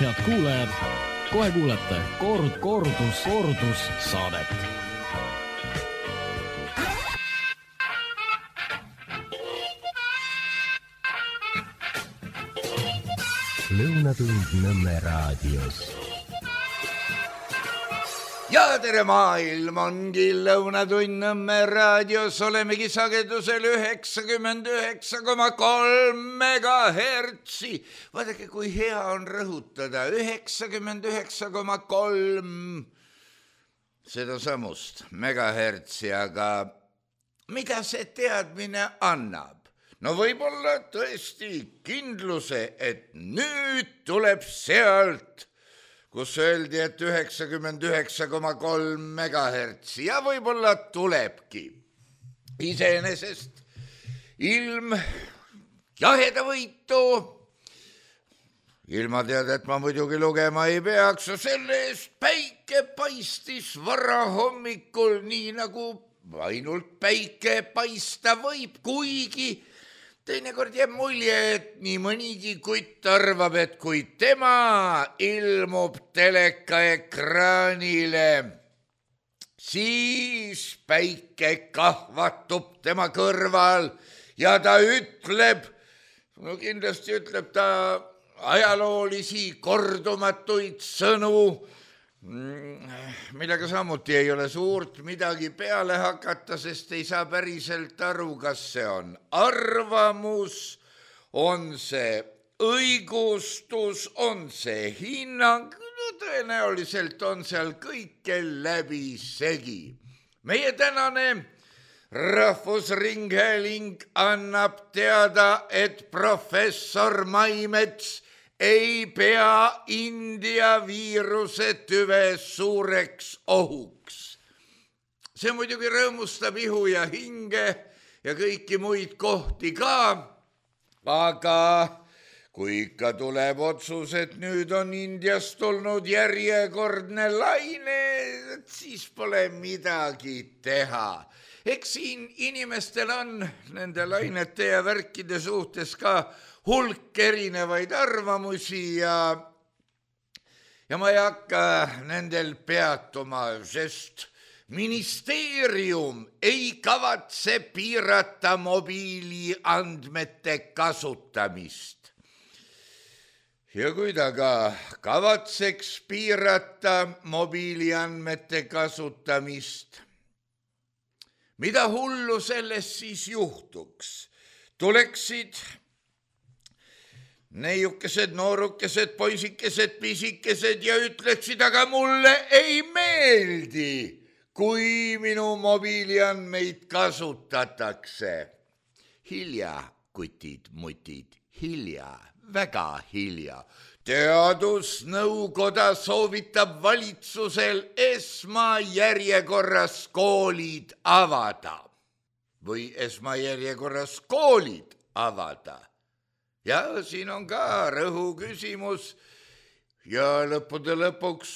Head kuulajad, kohe kuulete kordus saadet. Lõunatund Nõmme raadios. Ja tere maailm ongi Lõunatund Nõmme raadios, olemegi sagedusel 99,3 megahertsi. Vaadake, kui hea on rõhutada, 99,3 seda samust megahertsi, aga mida see teadmine annab? No võib-olla tõesti kindluse, et nüüd tuleb sealt, kus öeldi, et 99,3 megahertsi ja võib-olla tulebki. Iseenesest ilm jahedavõitu, ilma teada, et ma muidugi lugema ei peaks, selle eest päike paistis varahommikul, nii nagu ainult päike paista võib, kuigi teinekord jääb mulje, et nii mõnigi kutt arvab, et kui tema ilmub telekaekraanile, siis päike kahvatub tema kõrval ja ta ütleb, no kindlasti ütleb ta ajaloolisi kordumatuid sõnu, millega samuti ei ole suurt midagi peale hakata, sest ei saa päriselt aru, kas see on arvamus, on see õigustus, on see hinnang, no tõenäoliselt on seal kõike läbisegi. Meie tänane Rahvusringhääling annab teada, et professor Maimets ei pea India viiruse tüve suureks ohuks. See muidugi rõõmustab ihu ja hinge ja kõiki muid kohti ka, aga kui ikka tuleb otsus, et nüüd on Indiast tulnud järjekordne laine, siis pole midagi teha. Eks siin inimestel on nende lainete ja värkide suhtes ka hulk erinevaid arvamusi ja ma ei hakka nendel peatuma, sest ministeerium ei kavatse piirata mobiiliandmete kasutamist. Ja kui ta ka kavatseks piirata mobiiliandmete kasutamist, mida hullu sellest siis juhtuks? Tuleksid neiukesed, noorukesed, poisikesed, pisikesed ja ütleksid, aga mulle ei meeldi, kui minu mobiiliandmeid kasutatakse. Hilja, kutid, mutid, hilja, väga hilja. Teadusnõukoda soovitab valitsusel esmajärjekorras koolid avada või esmajärjekorras koolid avada. Ja siin on ka rõhu küsimus ja lõppude lõpuks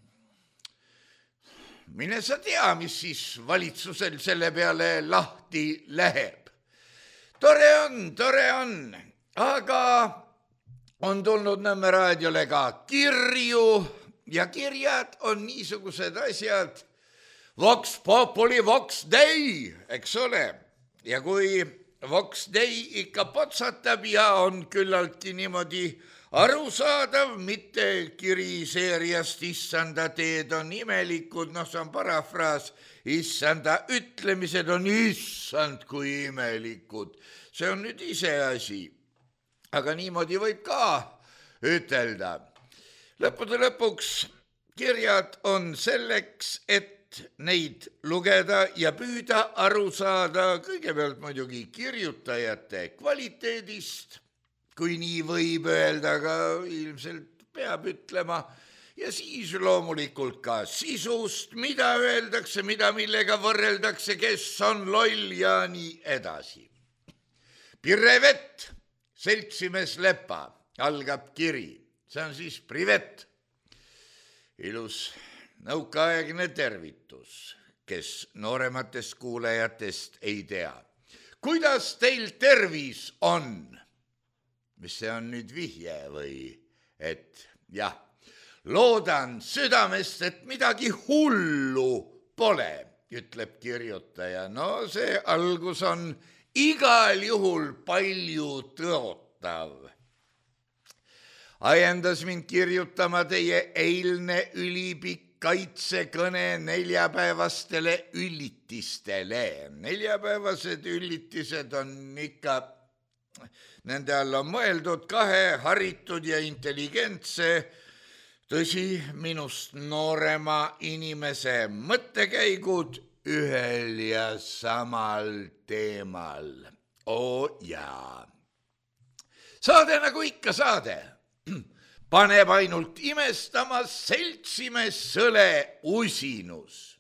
mine sa tea, mis siis valitsusel selle peale lahti läheb. Tore on, aga on tulnud Nõmme raadiole ka kirju ja kirjad on niisugused asjad, Vox Populi, Vox Dei, eks ole, ja kui Vox Dei ikka potsatab ja on küllaltki niimoodi arusaadav, mitte kiri seeriast Issanda teed on imelikud, noh, see on parafraas, Issanda ütlemised on issand kui imelikud. See on nüüd iseasi, aga niimoodi võib ka ütelda. Lõppude lõpuks kirjad on selleks, et neid lugeda ja püüda aru saada kõigepealt muidugi kirjutajate kvaliteedist, kui nii võib öelda, aga ilmselt peab ütlema, ja siis loomulikult ka sisust, mida öeldakse, mida millega võrreldakse, kes on loll ja nii edasi. Privet, seltsimees Lepa, algab kiri, see on siis privet, ilus nõukaaegne tervitus, kes noorematest kuulajatest ei tea. Kuidas teil tervis on? Mis see on nüüd vihje või, et jah, loodan südamest, et midagi hullu pole, ütleb kirjutaja. No see algus on igal juhul palju tõotav. Ajendas mind kirjutama teie eilne ülipikk kaitsekõne neljapäevastele üllitistele. Neljapäevased üllitised on ikka, nende all on mõeldud kahe haritud ja intelligentse, tõsi, minust noorema inimese mõttekäigud ühel ja samal teemal. Oo jaa. Saade nagu ikka saade. Paneb ainult imestama seltsimees Sõle Usinus.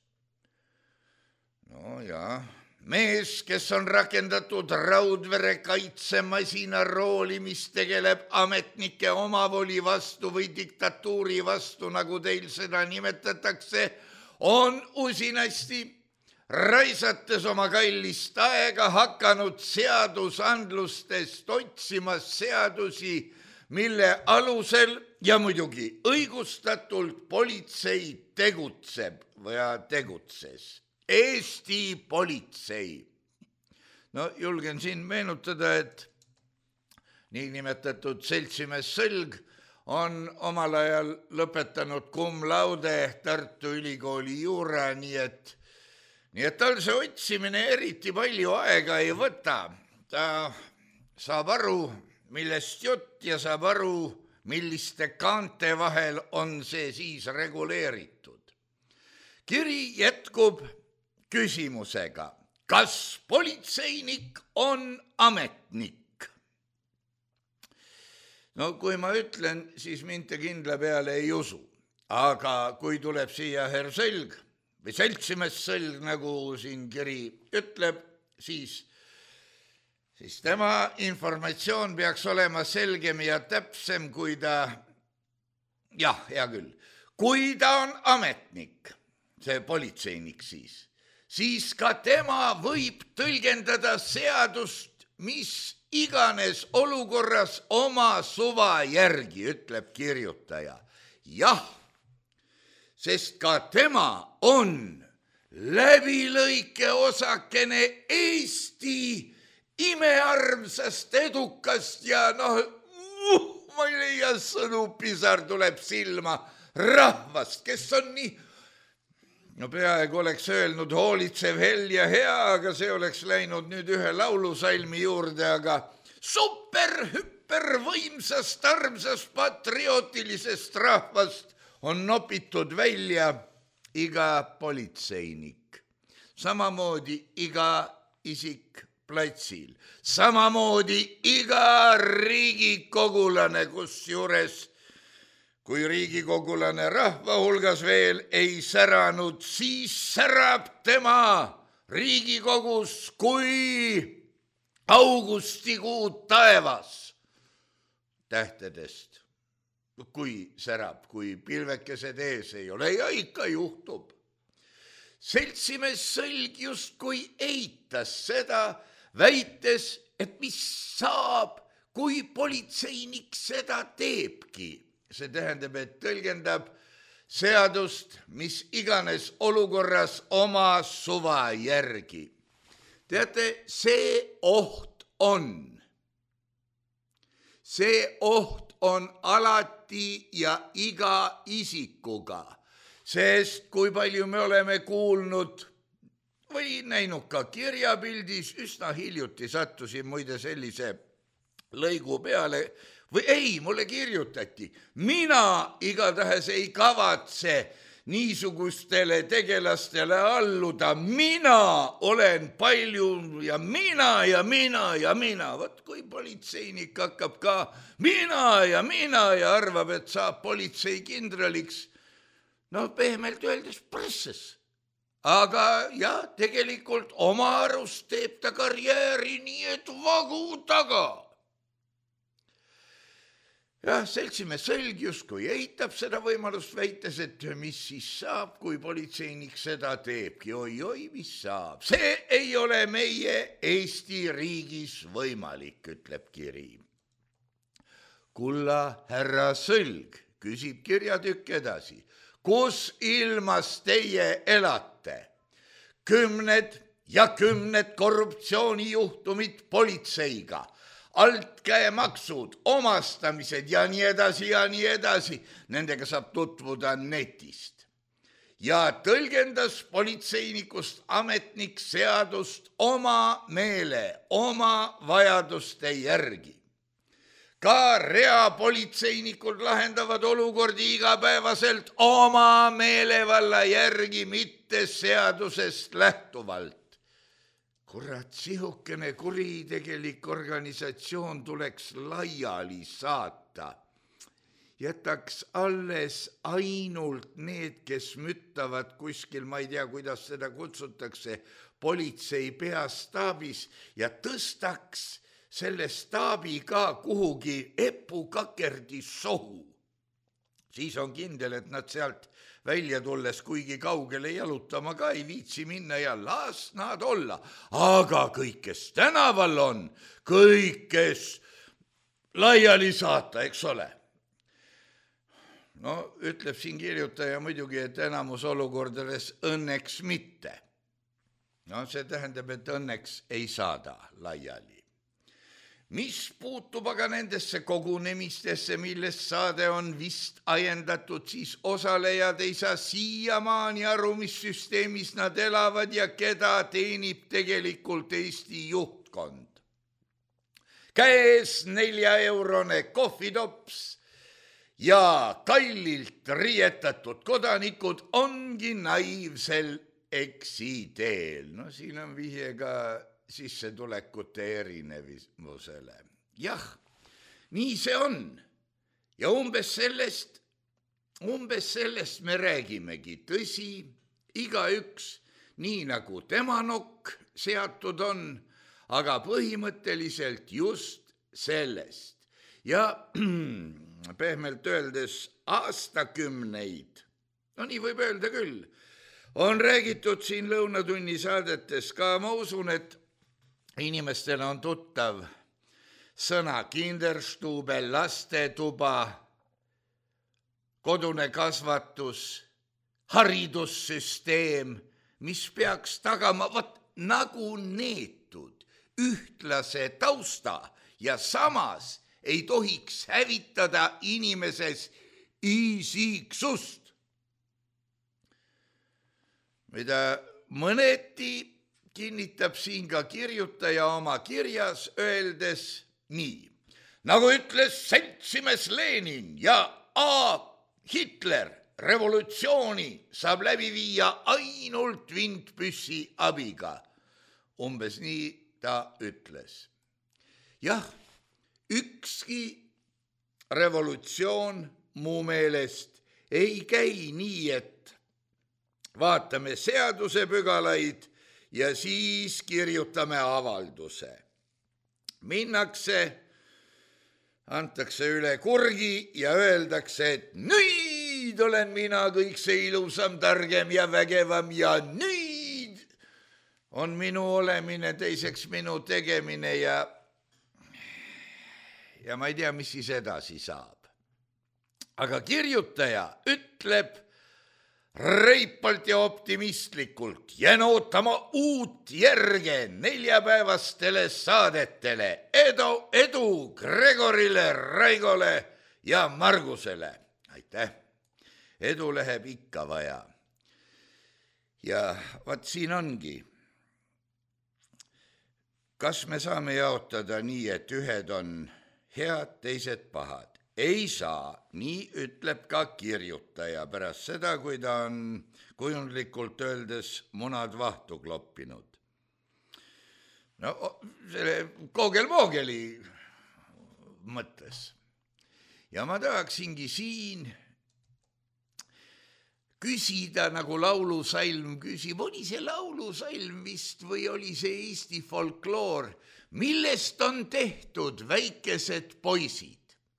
No jaa, mees, kes on rakendatud Raudvere kaitsemasina rooli, mis tegeleb ametnike omavoli vastu või diktatuuri vastu, nagu teil seda nimetatakse, on usinasti raisates oma kallist aega hakanud seadusandlustest otsima seadusi, mille alusel ja muidugi õigustatult politsei tegutseb ja tegutses. Eesti politsei. No julgen siin meenutada, et niinimetatud seltsimees Sõlg on omal ajal lõpetanud cum laude Tartu Ülikooli juura, nii et tal see otsimine eriti palju aega ei võta. Ta saab aru, millest jutt ja saab aru, milliste kaante vahel on see siis reguleeritud. Kiri jätkub küsimusega, kas politseinik on ametnik? No kui ma ütlen, siis mind te kindla peale ei usu. Aga kui tuleb siia herr Sõlg või seltsimees Sõlg, nagu siin kiri ütleb, siis tema informatsioon peaks olema selgem ja täpsem, kui ta, jah, hea küll, kui ta on ametnik, see politseinik siis ka tema võib tõlgendada seadust, mis iganes olukorras oma suva järgi, ütleb kirjutaja. Jah, sest ka tema on läbilõike osakene Eesti imearmsast, edukast ja ma ei leia sõnu, pisar tuleb silma, rahvast, kes on nii, peaaegu oleks öelnud hoolitsev, hell ja hea, aga see oleks läinud nüüd ühe laulusalmi juurde, aga super-hüper võimsast, armsast, patriotilisest rahvast on nopitud välja iga politseinik, samamoodi iga isik platsil, samamoodi iga riigikogulane, kusjuures kui riigikogulane rahva hulgas veel ei säranud, siis särab tema Riigikogus kui augustikuu taevas tähtedest. Kui särab, kui pilvekesed ees ei ole ja ikka juhtub. Seltsimees Sõlg justkui eitas seda, väites, et mis saab, kui politseinik seda teebki. See tähendab, et tõlgendab seadust, mis iganes olukorras oma suva järgi. Teate, see oht on alati ja iga isikuga, sest kui palju me oleme kuulnud või näinud ka kirjapildis, üsna hiljuti sattusin muide sellise lõigu peale, või ei, mulle kirjutati, mina igatahes ei kavatse niisugustele tegelastele alluda, mina olen palju ja mina. Vot kui politseinik hakkab ka mina ja arvab, et saab politseikindraliks, pehmelt öeldes presses. Aga jah, tegelikult oma arust teeb ta karjääri nii, et vagu taga. Jah, seltsimees Sõlg justkui eitab seda võimalust, väites, et mis siis saab, kui politseinik seda teebki. Oi, mis saab. See ei ole meie Eesti riigis võimalik, ütleb kiri. Kulla härra Sõlg, küsib kirjatükk edasi. Kus ilmas teie elate? Kümned ja kümned korruptsioonijuhtumid politseiga, altkäemaksud, omastamised ja nii edasi. Nendega saab tutvuda netist. Ja tõlgendas politseinikust ametnik seadust oma meele, oma vajaduste järgi. Ka reapolitseinikud lahendavad olukordi igapäevaselt oma meelevalla järgi, mitte seadusest lähtuvalt. Kurat, sihukene kuritegelik organisatsioon tuleks laiali saata. Jätaks alles ainult need, kes müttavad kuskil, ma ei tea, kuidas seda kutsutakse, politsei peastaabis ja tõstaks selle staabi ka kuhugi epukakerdi sohu. Siis on kindel, et nad sealt välja tulles kuigi kaugele jalutama ka ei viitsi minna ja las nad olla. Aga kõik, kes tänaval on, kõik, kes laiali saata, eks ole. No ütleb siin kirjutaja muidugi, et enamus olukordades õnneks mitte. No see tähendab, et õnneks ei saada laiali. Mis puutub aga nendesse kogunemistesse, millest saade on vist ajendatud, siis osalejad ei saa siiamaani aru, mis süsteemis nad elavad ja keda teenib tegelikult Eesti juhtkond. Käes 4-eurone kohvitops ja kallilt riietatud kodanikud ongi naiivsel eksiteel. No siin on vihje ka sissetulekute erinevusele. Jah, nii see on. Ja umbes sellest me räägimegi. Tõsi, igaüks nii nagu tema nokk seatud on, aga põhimõtteliselt just sellest. Ja pehmelt öeldes aastakümneid, no nii võib öelda küll, on räägitud siin Lõunatunni saadetes ka, ma usun, et inimestele on tuttav sõna kinderstube, lastetuba, kodune kasvatus, haridussüsteem, mis peaks tagama nagu neetud ühtlase tausta ja samas ei tohiks hävitada inimeses isiksust, mida mõneti kinnitab siin ka kirjutaja oma kirjas, öeldes nii. Nagu ütles seltsimees Lenin ja A. Hitler, revolutsiooni saab läbi viia ainult vintpüssi abiga. Umbes nii ta ütles. Jah, ükski revolutsioon mu meelest ei käi nii, et vaatame seadusepügalaid ja siis kirjutame avalduse. Minnakse, antakse üle kurgi ja öeldakse, et nüüd olen mina kõik see ilusam, targem ja vägevam ja nüüd on minu olemine, teiseks minu tegemine ja ma ei tea, mis siis edasi saab. Aga kirjutaja ütleb reipalt ja optimistlikult, jään ootama uut järge neljapäevastele saadetele. Edu Gregorile, Raigole ja Margusele. Aitäh. Edu läheb ikka vaja. Ja vaat siin ongi. Kas me saame jaotada nii, et ühed on head, teised pahad? Ei saa, nii ütleb ka kirjutaja pärast seda, kui ta on kujundlikult öeldes munad vahtu kloppinud. No selle Koogel-Moogeli mõttes. Ja ma tahaksingi siin küsida, nagu laulusalm küsib, oli see laulusalm vist või oli see Eesti folkloor, millest on tehtud väikesed poisid?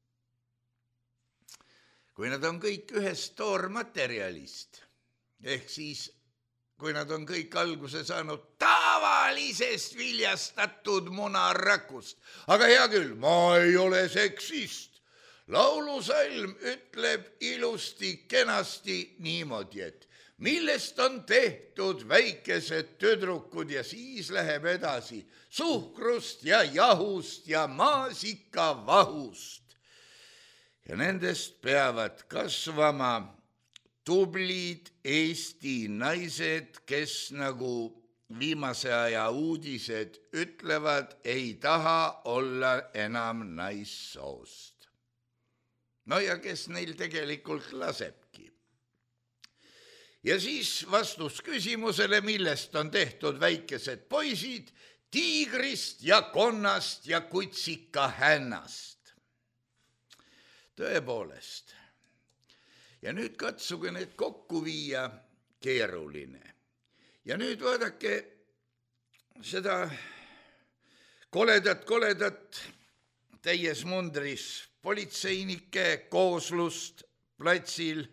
Kui nad on kõik ühest toormaterjalist, ehk siis kui nad on kõik alguse saanud tavalisest viljastatud munarakust. Aga hea küll, ma ei ole seksist. laulusalm ütleb ilusti kenasti niimoodi, et millest on tehtud väikesed tüdrukud ja siis läheb edasi suhkrust ja jahust ja maasikavahust. Ja nendest peavad kasvama tublid Eesti naised, kes nagu viimase aja uudised ütlevad, ei taha olla enam naissoost. No ja kes neil tegelikult lasebki. Ja siis vastus küsimusele, millest on tehtud väikesed poisid, tiigrist ja konnast ja kutsika hännast. Tõepoolest. Ja nüüd katsuge need kokku viia, keeruline. Ja nüüd vaadake seda koledat täies mundris politseinike kooslust platsil.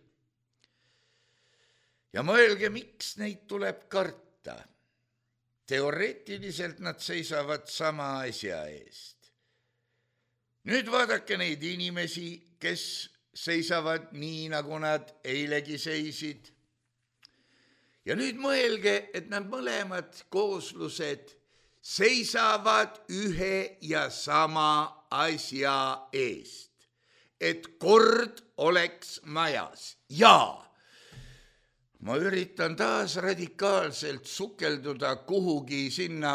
Ja mõelge, miks neid tuleb karta. Teoreetiliselt nad seisavad sama asja eest. Nüüd vaadake neid inimesi, kes seisavad nii, nagu nad eilegi seisid. Ja nüüd mõelge, et nad mõlemad kooslused seisavad ühe ja sama asja eest. Et kord oleks majas. Jaa! Ma üritan taas radikaalselt sukelduda kuhugi sinna.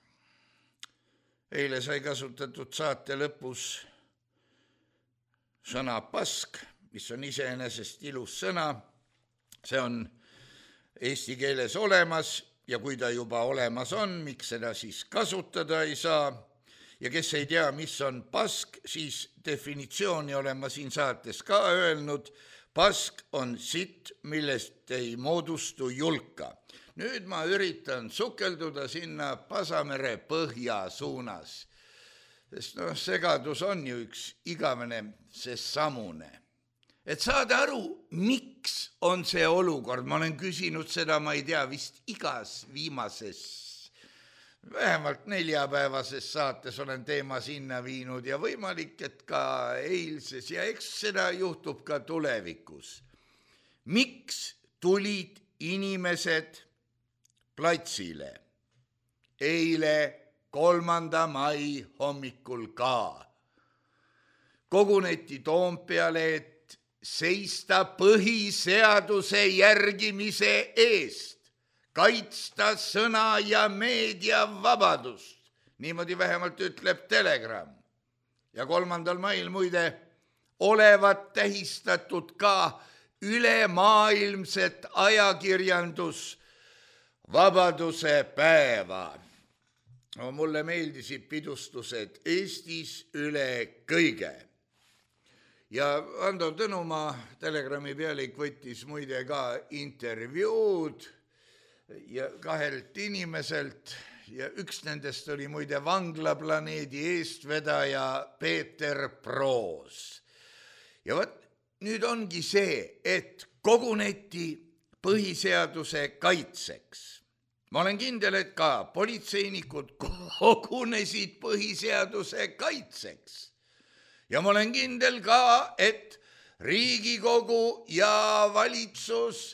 Eile sai kasutatud saate lõpus sõna pask, mis on iseenesest ilus sõna. See on eesti keeles olemas ja kui ta juba olemas on, miks seda siis kasutada ei saa. Ja kes ei tea, mis on pask, siis definitsiooni olen ma siin saates ka öelnud. Pask on sitt, millest ei moodustu julka. Nüüd ma üritan sukelduda sinna Pasamere põhja suunas. Sest segadus on ju üks igavene samune. Et saada aru, miks on see olukord. Ma olen küsinud seda, ma ei tea, vist igas viimases, vähemalt 4-päevases saates olen teema sinna viinud ja võimalik, et ka eilses ja eks seda juhtub ka tulevikus. Miks tulid inimesed platsile eile 3. mai hommikul ka? Koguneti Toompeale, et seista põhiseaduse järgimise eest. Kaitsta sõna ja meedia vabadust. Niimoodi vähemalt ütleb Telegram. Ja 3. mail muide olevat tähistatud ka ülemaailmset ajakirjandus vabaduse päeva. No, mulle meeldisid pidustused Eestis üle kõige. Ja Ando Tõnumaa, Telegrami pealik, võttis muide ka intervjuud ja 2 inimeselt ja üks nendest oli muide Vanglaplaneedi eestvedaja Peeter Proos. Ja nüüd ongi see, et koguneti põhiseaduse kaitseks. Ma olen kindel, et ka politseinikud kogunesid põhiseaduse kaitseks. Ja ma olen kindel ka, et Riigikogu ja valitsus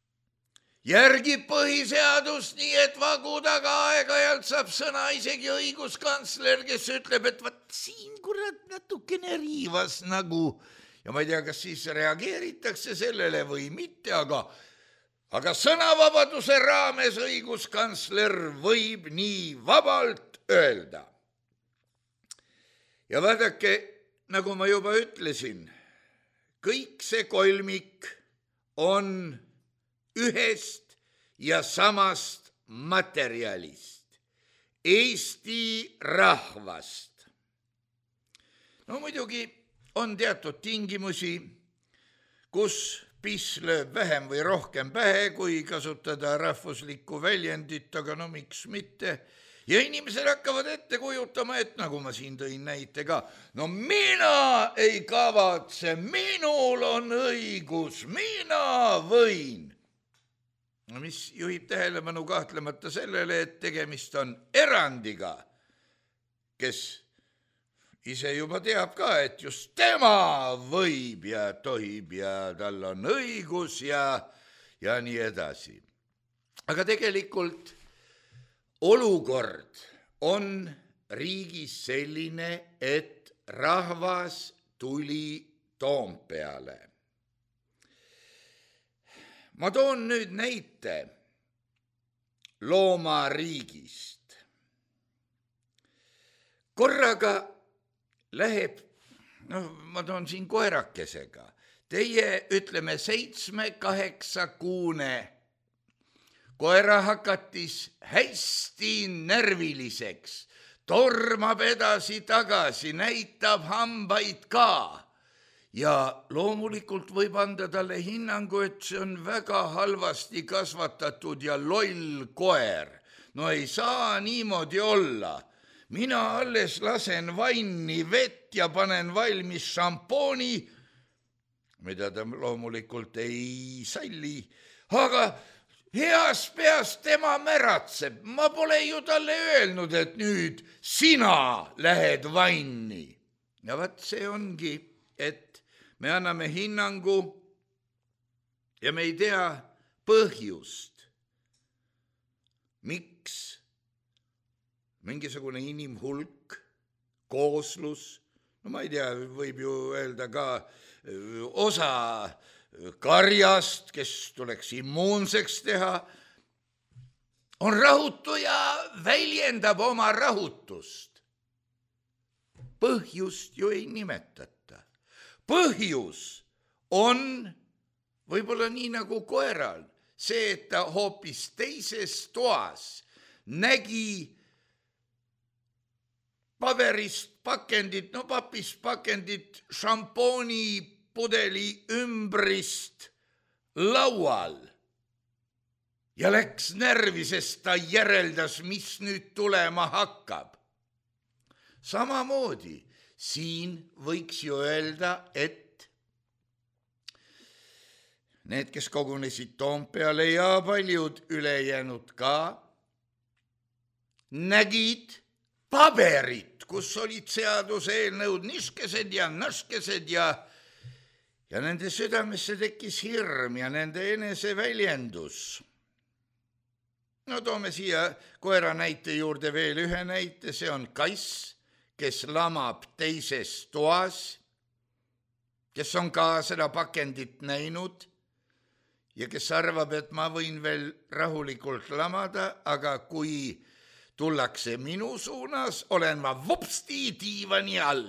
järgib põhiseadust nii, et vagu taga aeg-ajalt saab sõna isegi õiguskantsler, kes ütleb, et siin kurat natukene riivas nagu. Ja ma ei tea, kas siis reageeritakse sellele või mitte, aga sõnavabaduse raames õiguskantsler võib nii vabalt öelda. Ja vaadake, nagu ma juba ütlesin, kõik see kolmik on ühest ja samast materjalist, Eesti rahvast. No muidugi on teatud tingimusi, kus piss lööb vähem või rohkem pähe, kui kasutada rahvuslikku väljendit, aga no miks mitte. Ja inimesed hakkavad ette kujutama, et nagu ma siin tõin näite ka, no mina ei kavatse, minul on õigus, mina võin. No mis juhib tähelepanu kahtlemata sellele, et tegemist on erandiga, kes ise juba teab ka, et just tema võib ja tohib ja tal on õigus ja nii edasi. Aga tegelikult olukord on riigis selline, et rahvas tuli Toompeale. Ma toon nüüd näite loomariigist. Korraga läheb, ma toon siin koerakesega, teie ütleme 7-8 kuune koerahakatis hästi närviliseks, tormab edasi-tagasi, näitab hambaid ka ja loomulikult võib anda talle hinnangu, et see on väga halvasti kasvatatud ja loll koer. No ei saa niimoodi olla. Mina alles lasen vanni vett ja panen valmis šampooni, mida ta loomulikult ei salli, aga heas peas tema märatseb. Ma pole ju talle öelnud, et nüüd sina lähed vanni. Ja vaat see ongi, et me anname hinnangu ja me ei tea põhjust, miks mingisugune inimhulk, kooslus, no ma ei tea, võib ju öelda ka osa karjast, kes tuleks immuunseks teha, on rahutu ja väljendab oma rahutust. Põhjust ju ei nimetata. Põhjus on võib-olla nii nagu koeral, see, et ta hoopis teises toas nägi paberist pakendit, no papist pakendit šampooni pudeli ümbrist laual ja läks närvi, sest ta järeldas, mis nüüd tulema hakkab. Samamoodi siin võiks ju öelda, et need, kes kogunesid Toompeale ja paljud ülejäänud ka, nägid paberit, kus olid seaduseelnõud niskesed ja naskesed ja nende südamesse tekkis hirm ja nende eneseväljendus. No toome siia koera näite juurde veel ühe näite, see on kass, kes lamab teises toas, kes on ka seda pakendit näinud ja kes arvab, et ma võin veel rahulikult lamada, aga kui tullakse minu suunas, olen ma vupsti diivani all.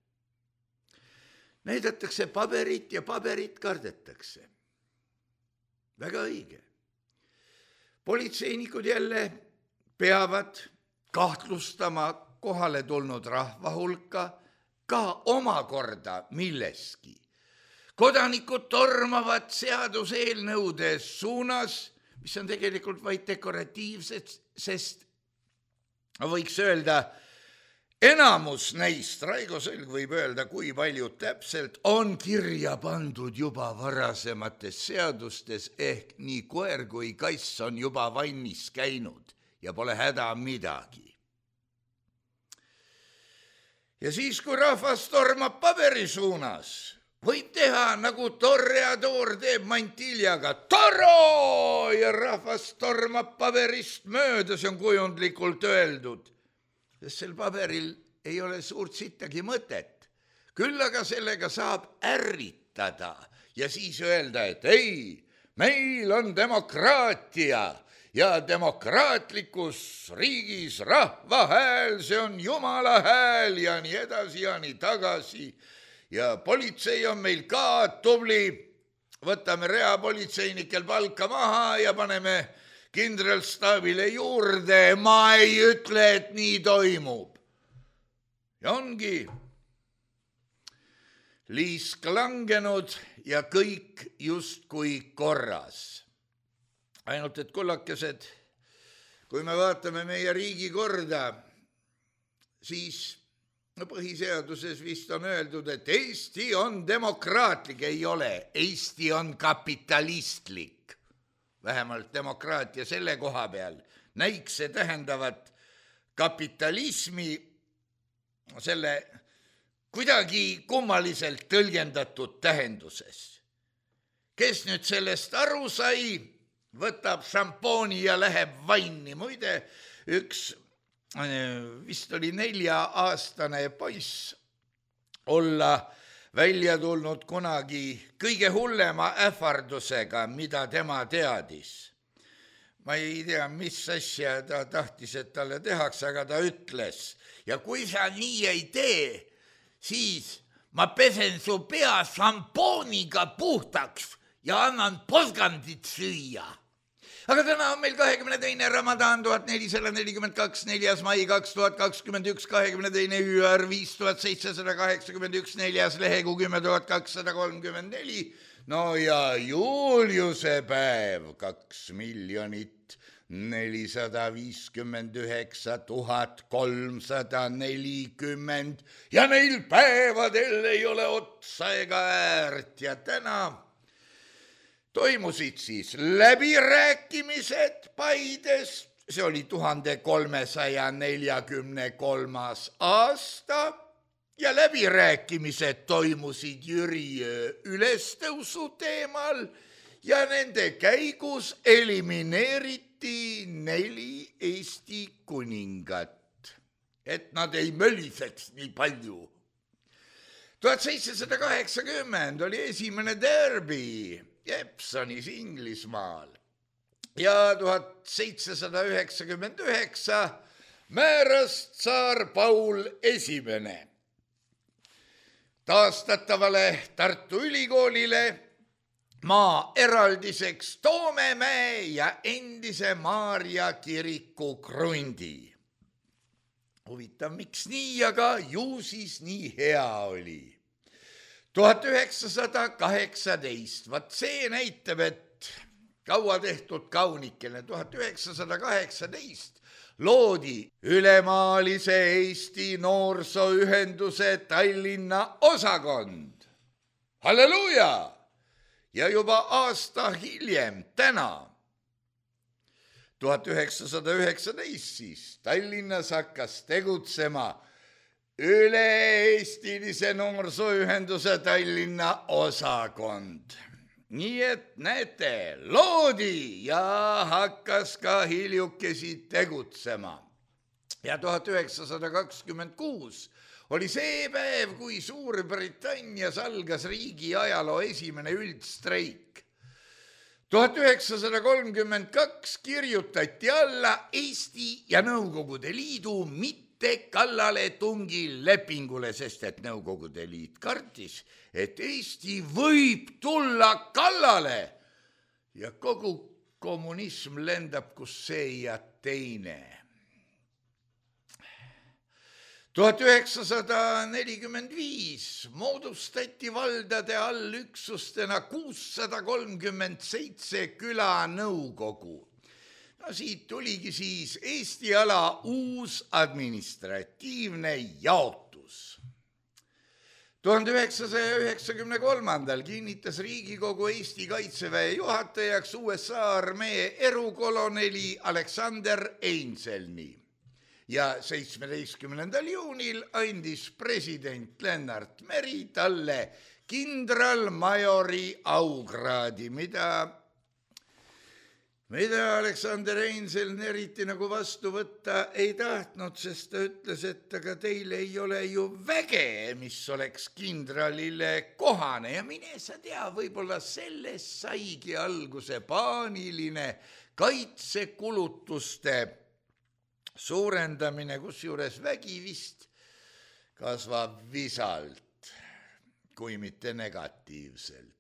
Näidatakse paberit ja paberit kardetakse. Väga õige. Politseinikud jälle peavad kahtlustama kohale tulnud rahva hulka ka omakorda milleski. Kodanikud tormavad seaduseelnõude suunas, mis on tegelikult vaid dekoratiivsed, sest võiks öelda, enamus neist, Raigo Sõlg võib öelda, kui palju täpselt on kirja pandud juba varasemates seadustes, ehk nii koer kui kass on juba vannis käinud ja pole häda midagi. Ja siis, kui rahvas tormab paberi suunas, võib teha nagu Toreador teeb Mantiljaga, toro, ja rahvas tormab paberist mööda, see on kujundlikult öeldud. Sest sel paberil ei ole suurt sittagi mõtet. Küll aga sellega saab ärritada ja siis öelda, et ei, meil on demokraatia ja demokraatlikus riigis rahva hääl, see on Jumala hääl ja nii edasi ja nii tagasi. Ja politsei on meil ka tubli, võtame reapolitseinikel palka maha ja paneme kindralstaabile juurde, ma ei ütle, et nii toimub. Ja ongi liisk langenud ja kõik justkui korras. Ainult, et kullakesed, kui me vaatame meie riigi korda, siis põhiseaduses vist on öeldud, et Eesti on demokraatlik, ei ole, Eesti on kapitalistlik. Vähemalt demokraatia selle koha peal. Näiks see tähendavat kapitalismi selle kuidagi kummaliselt tõlgendatud tähenduses. Kes nüüd sellest aru sai, võtab šampooni ja läheb vanni. Muide, üks vist oli 4-aastane poiss olla välja tulnud kunagi kõige hullema ähvardusega, mida tema teadis. Ma ei tea, mis asja ta tahtis, et talle tehakse, aga ta ütles, ja kui sa nii ei tee, siis ma pesen su pea šampooniga puhtaks ja annan posgandit süüa. Aga täna on meil 22. Ramadan 1442, 4. mai 2021, 22. hüüar 5781, 4. lehekuu 10.234. No ja Juliuse päev 2 459 340 ja neil päevadel ei ole otsa ega äärt ja täna toimusid siis läbirääkimised Paides, see oli 1343. aasta ja läbirääkimised toimusid Jüriöö ülestõusu teemal ja nende käigus elimineeriti 4 Eesti kuningat, et nad ei möliseks nii palju. 1780 oli esimene derbi Epsonis Inglismaal ja 1799 määras tsaar Paul I taastatavale Tartu Ülikoolile maa eraldiseks Toomemäe ja endise Maarja kiriku krundi. Huvitav, miks nii, aga ju siis nii hea oli. 1918, vaat see näitab, et kaua tehtud kaunikene. 1918 loodi Ülemaalise Eesti Noorsooühenduse Tallinna osakond. Halleluuja! Ja juba aasta hiljem, täna, 1919 siis, Tallinnas hakkas tegutsema Üle-Eestilise Noorsooühenduse Tallinna osakond. Nii et näete, loodi ja hakkas ka hiljukesi tegutsema. Ja 1926 oli see päev, kui Suurbritannias algas riigi ajaloo esimene üldstreik. 1932 kirjutati alla Eesti ja Nõukogude Liidu mitte kallaletungi lepingule, sest et Nõukogude Liit kartis, et Eesti võib tulla kallale ja kogu kommunism lendab kus see ja teine. 1945 moodustati valdade allüksustena 637 külanõukogu. No siit tuligi siis Eesti ala uus administratiivne jaotus. 1993. kinnitas Riigikogu Eesti kaitseväe juhatajaks USA armee erukoloneli Alexander Einselni. Ja 17. juunil andis president Lennart Meri talle kindralmajori aukraadi, mida Alexander Einseln eriti nagu vastu võtta ei tahtnud, sest ta ütles, et aga teil ei ole ju väge, mis oleks kindralile kohane. Ja mine sa tea, võib-olla sellest saigi alguse paaniline kaitsekulutuste suurendamine, kusjuures vägi vist kasvab visalt, kui mitte negatiivselt.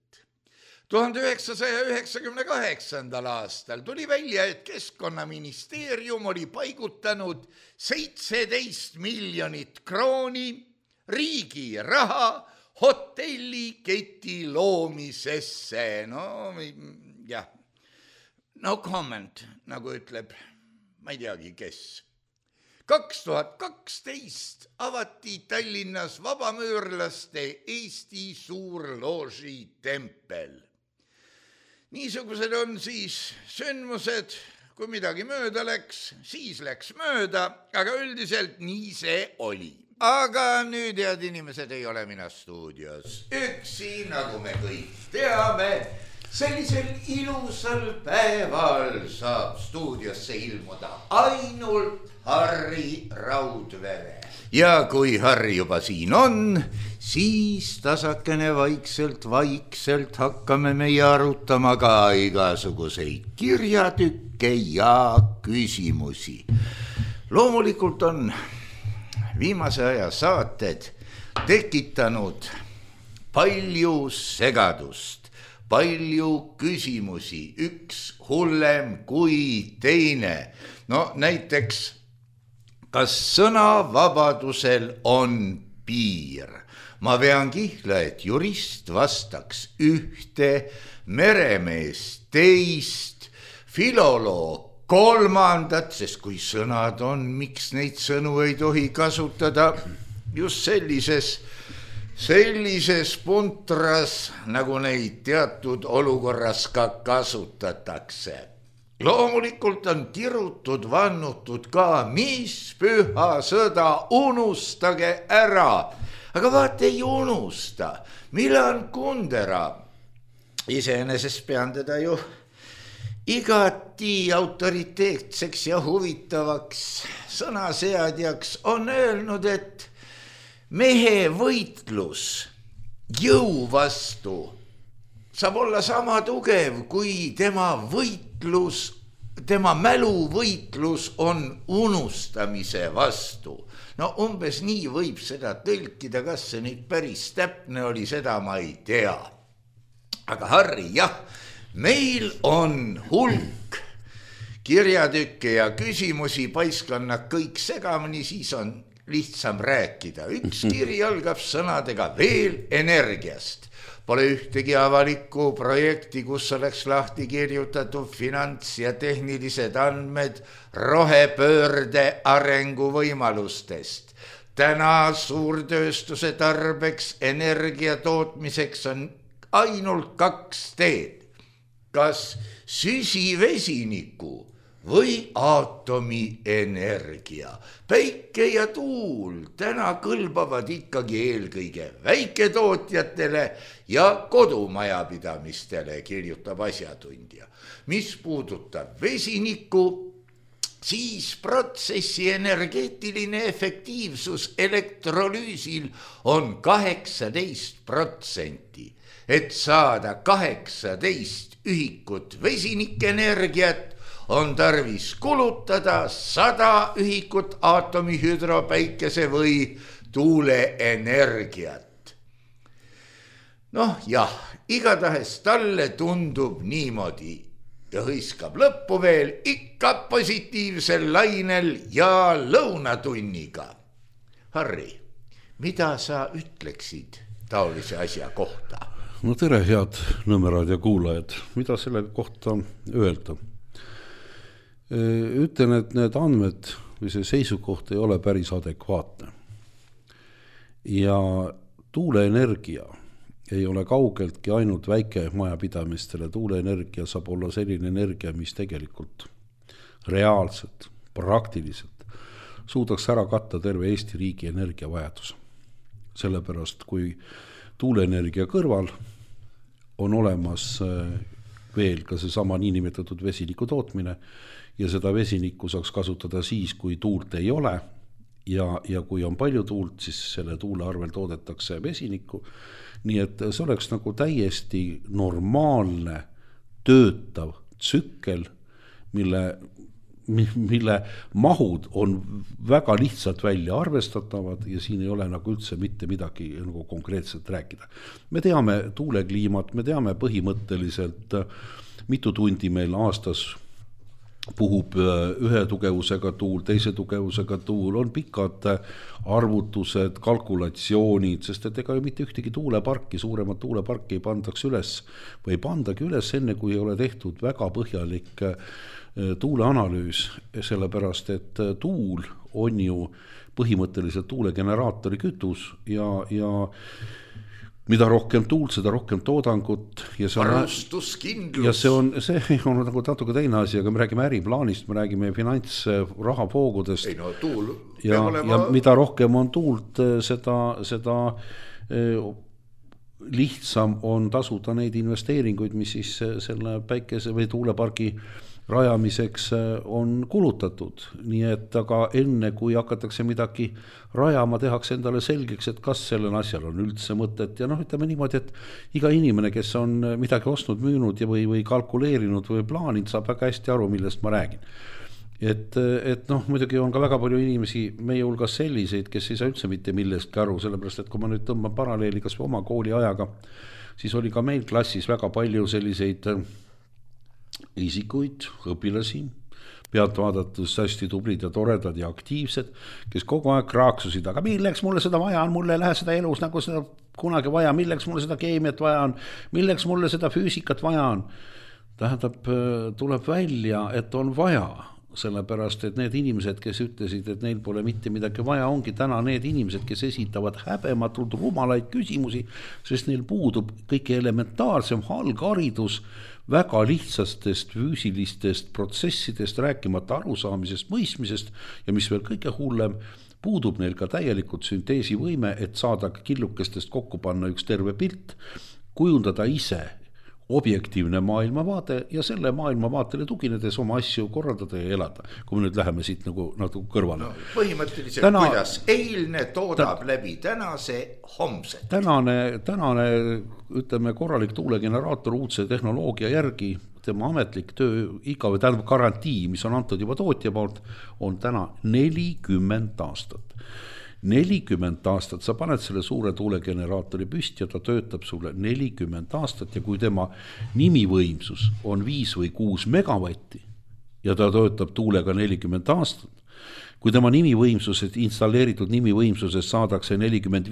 1998. aastal tuli välja, et Keskkonnaministeerium oli paigutanud 17 miljonit krooni riigi raha hotelliketi loomisesse. No jah, no comment, nagu ütleb, ma ei teagi, kes. 2012 avati Tallinnas vabamöörlaste Eesti suurlooži tempel. Niisugused on siis sündmused, kui midagi mööda läks, siis läks mööda, aga üldiselt nii see oli. aga nüüd, head inimesed, ei ole mina stuudios üksi, nagu me kõik teame. Sellisel ilusal päeval saab stuudiosse ilmuda ainult Harri Raudvere. Ja kui Harri juba siin on, siis tasakene vaikselt hakkame meie arutama ka igasuguseid kirjatükke ja küsimusi. Loomulikult on viimase aja saated tekitanud palju segadust, palju küsimusi, üks hullem kui teine. No näiteks, kas sõnavabadusel on piir? Ma vean kihla, et jurist vastaks ühte, meremees teist, filoloog kolmandat, sest kui sõnad on, miks neid sõnu ei tohi kasutada just sellises puntras, nagu neid teatud olukorras ka kasutatakse. Loomulikult on kirutud, vannutud ka, mis püha sõda, unustage ära. Aga vaat ei unusta. Milan Kundera, iseenesest pean teda ju igati autoriteetseks ja huvitavaks sõnaseadjaks, on öelnud, et mehe võitlus jõu vastu saab olla sama tugev, kui tema mäluvõitlus on unustamise vastu. No umbes nii võib seda tõlkida, kas see nüüd päris täpne oli, seda ma ei tea. Aga Harri, jah, meil on hulk kirjatükke ja küsimusi, paiskanna kõik segamini, siis on lihtsam rääkida. Üks kiri algab sõnadega veel energiast. Pole ühtegi avalikku projekti, kus oleks lahti kirjutatud finants- ja tehnilised andmed rohepöörde arenguvõimalustest. Täna suurtööstuse tarbeks energia tootmiseks on ainult 2 teed. Kas süsivesiniku või aatomienergia. Päike ja tuul täna kõlbavad ikkagi eelkõige väiketootjatele ja kodumajapidamistele, kirjutab asjatundja. Mis puudutab vesinikku, siis protsessi energeetiline efektiivsus elektrolüüsil on 18%. Et saada 18 ühikut vesinikenergiat, on tarvis kulutada 100 ühikut aatomihüdro, päikese või tuuleenergiat. Noh jah, igatahes talle tundub niimoodi ja hõiskab lõppu veel ikka positiivsel lainel ja lõunatunniga. Harri, mida sa ütleksid taolise asja kohta? No tere, head Nõmme raadio kuulajad. Mida selle kohta öelda? Ütlen, et need andmed või see seisukoht ei ole päris adekvaatne. Ja tuuleenergia ei ole kaugeltki ainult väikemajapidamistele. Tuuleenergia saab olla selline energia, mis tegelikult reaalselt, praktiliselt suudaks ära katta terve Eesti riigi energiavajadus. Sellepärast, kui tuuleenergia kõrval on olemas veel ka see sama niinimetatud vesiniku tootmine ja seda vesinikku saaks kasutada siis, kui tuult ei ole ja kui on palju tuult, siis selle tuule arvel toodetakse vesinikku. Nii et see oleks nagu täiesti normaalne töötav tsükkel, mille mahud on väga lihtsalt välja arvestatavad ja siin ei ole nagu üldse mitte midagi nagu konkreetselt rääkida. Me teame tuulekliimat, me teame põhimõtteliselt mitu tundi meil aastas puhub ühe tugevusega tuul, teise tugevusega tuul, on pikad arvutused, kalkulatsioonid, sest et ega ju mitte ühtegi tuuleparki, suuremat tuuleparki ei pandaks üles või pandagi üles enne, kui ei ole tehtud väga põhjalik tuuleanalüüs, sellepärast et tuul on ju põhimõtteliselt tuulegeneraatori kütus ja mida rohkem tuult, seda rohkem toodangut ja varustuskindlus. Ja see on nagu natuke teine asi, aga me räägime äriplaanist, me räägime finantsrahavoogudest. Ei no tuul ja mida rohkem on tuult, seda lihtsam on tasuda neid investeeringuid, mis siis selle päikese või tuulepargi rajamiseks on kulutatud. Nii et aga enne kui hakatakse midagi rajama, tehakse endale selgeks, et kas sellel asjal on üldse mõtet ja ütleme niimoodi, et iga inimene, kes on midagi ostnud, müünud ja või kalkuleerinud või plaaninud, saab väga hästi aru, millest ma räägin. Et muidugi on ka väga palju inimesi meie hulgas selliseid, kes ei saa üldse mitte millestki aru, sellepärast, et kui ma nüüd tõmban paralleeli kas või oma kooli ajaga, siis oli ka meil klassis väga palju selliseid isikuid, õpilasi, pealt vaadates hästi tublid ja toredad ja aktiivsed, kes kogu aeg raaksusid, aga milleks mulle seda vaja on, mulle ei lähe seda elus nagu seda kunagi vaja, milleks mulle seda keemiat vaja on, milleks mulle seda füüsikat vaja on. Tähendab, tuleb välja, et on vaja, sellepärast, et need inimesed, kes ütlesid, et neil pole mitte midagi vaja, ongi täna need inimesed, kes esitavad häbematult rumalaid küsimusi, sest neil puudub kõige elementaarsem algharidus väga lihtsastest füüsilistest protsessidest, rääkimata arusaamisest, mõistmisest ja mis veel kõige hullem, puudub neil ka täielikult sünteesivõime, et saada killukestest kokku panna üks terve pilt, kujundada ise objektiivne maailmavaade ja selle maailmavaatele tuginedes oma asju korraldada ja elada. Kui me nüüd läheme siit nagu kõrvale. No, põhimõtteliselt kuidas eilne toodab läbi tänase homse. Tänane ütleme korralik tuulegeneraator uudse tehnoloogia järgi, tema ametlik töö iga või tähendab garantii, mis on antud juba tootja poolt, on täna 40 aastat. 40 aastat, sa paned selle suure tuulegeneraatori püsti ja ta töötab sulle 40 aastat ja kui tema nimivõimsus on 5 või 6 megavatti ja ta töötab tuulega 40 aastat, kui tema nimivõimsused, installeeritud nimivõimsusest saadakse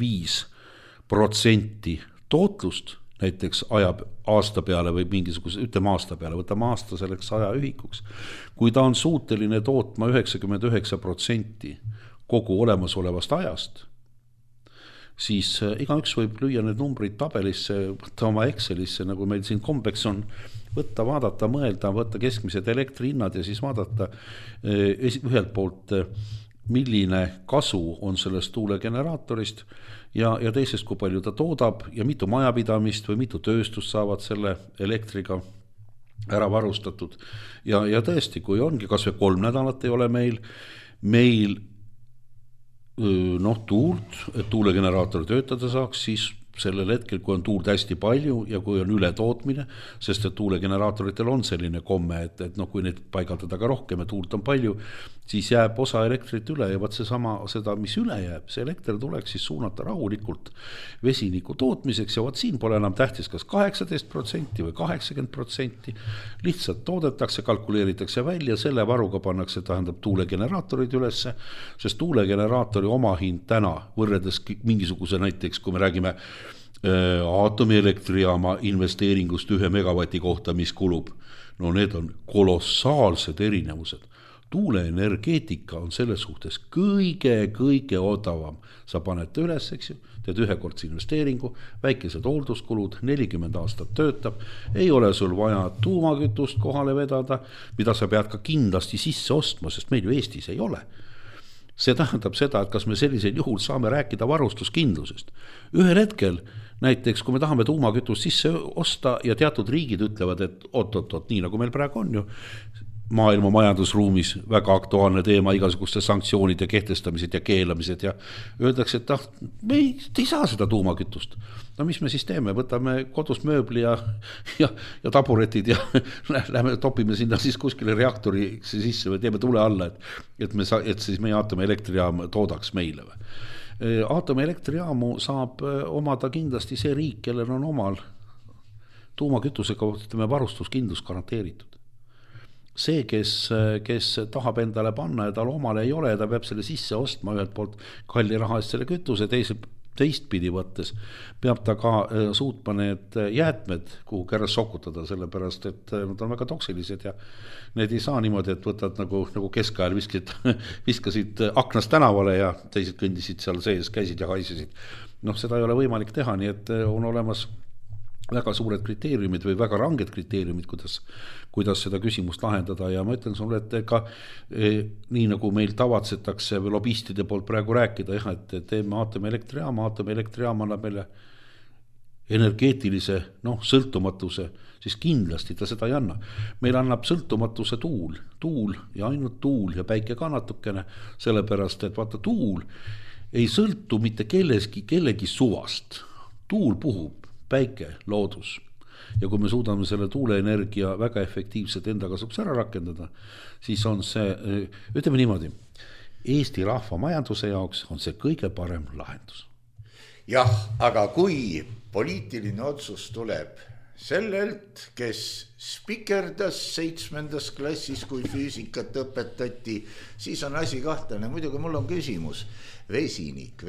45% tootlust, näiteks ajab aasta peale või mingisuguse, ütleme aasta peale, võtame aasta selleks ajaühikuks, kui ta on suuteline tootma 99% kogu olemasolevast ajast, siis igaüks võib lüüa need numbrid tabelisse, võtta oma Excelisse, nagu meil siin kombeks on, võtta, vaadata, mõelda, võtta keskmised elektrihinnad ja siis vaadata ühelt poolt, milline kasu on sellest tuulegeneraatorist ja teisest, kui palju ta toodab ja mitu majapidamist või mitu tööstust saavad selle elektriga ära varustatud. Ja tõesti, kui ongi, kas või 3 nädalat ei ole meil tuult, et tuulegeneraator töötada saaks, siis sellel hetkel, kui on tuult hästi palju ja kui on ületootmine, sest et tuulegeneraatoritel on selline komme, et kui neid paigaldada ka rohkem ja tuult on palju, siis jääb osa elektrit üle ja seda, mis üle jääb, see elekter tuleks siis suunata rahulikult vesiniku tootmiseks ja siin pole enam tähtis, kas 18% või 80%, lihtsalt toodetakse, kalkuleeritakse välja, selle varuga pannakse, tähendab tuulegeneraatorid ülesse, sest tuulegeneraatori omahind täna võrredes mingisuguse näiteks, kui me räägime aatomieelektrijaama investeeringust 1 megavati kohta, mis kulub, need on kolossaalsed erinevused. Tuuleenergeetika on selles suhtes kõige odavam. Sa paned üles, eks ju, teed ühekordse investeeringu, väikesed hoolduskulud, 40 aastat töötab, ei ole sul vaja tuumakütust kohale vedada, mida sa pead ka kindlasti sisse ostma, sest meil ju Eestis ei ole. See tähendab seda, et kas me sellisel juhul saame rääkida varustuskindlusest. Ühel hetkel, näiteks kui me tahame tuumakütust sisse osta ja teatud riigid ütlevad, et oot, nii nagu meil praegu on ju, maailma majandusruumis väga aktuaalne teema, igasuguste sanktsioonide kehtestamised ja keelamised ja öeldakse, et me ei saa seda tuumakütust. No mis me siis teeme? Võtame kodust mööbli ja taburetid ja lähme topime sinna siis kuskile reaktori sisse või teeme tule alla, et siis meie aatomieelektrijaam toodaks meile. Aatomieelektrijaamu saab omada kindlasti see riik, kellel on omal tuumakütusega varustuskindlus garanteeritud. See, kes tahab endale panna ja tal omale ei ole, ta peab selle sisse ostma ühelt poolt kalli raha eest selle kütuse, teiselt teistpidi võttes peab ta ka suutma need jäätmed kuhu ära sokutada, sellepärast et nad on väga toksilised ja need ei saa niimoodi, et võtad nagu keskajal viskasid aknast tänavale ja teised kõndisid seal sees, käisid ja haisesid. Seda ei ole võimalik teha, nii et on olemas väga suured kriteeriumid või väga ranged kriteeriumid, kuidas seda küsimust lahendada ja ma ütlen sulle, et ega nii nagu meil tavatsetakse või lobistide poolt praegu rääkida, et vaatame elektrijaama annab meile energeetilise sõltumatuse, siis kindlasti ta seda ei anna. Meil annab sõltumatuse tuul ja ainult tuul ja päike ka natukene, sellepärast, et vaata tuul ei sõltu mitte kellegi suvast. Tuul puhub, päike, loodus. Ja kui me suudame selle tuuleenergia väga efektiivselt enda kasuks ära rakendada, siis on see, ütleme niimoodi, Eesti rahva majanduse jaoks on see kõige parem lahendus. Jah, aga kui poliitiline otsus tuleb sellelt, kes spikerdas 7. klassis, kui füüsikat õpetati, siis on asi kahtlane. Muidugi mul on küsimus. Vesinik.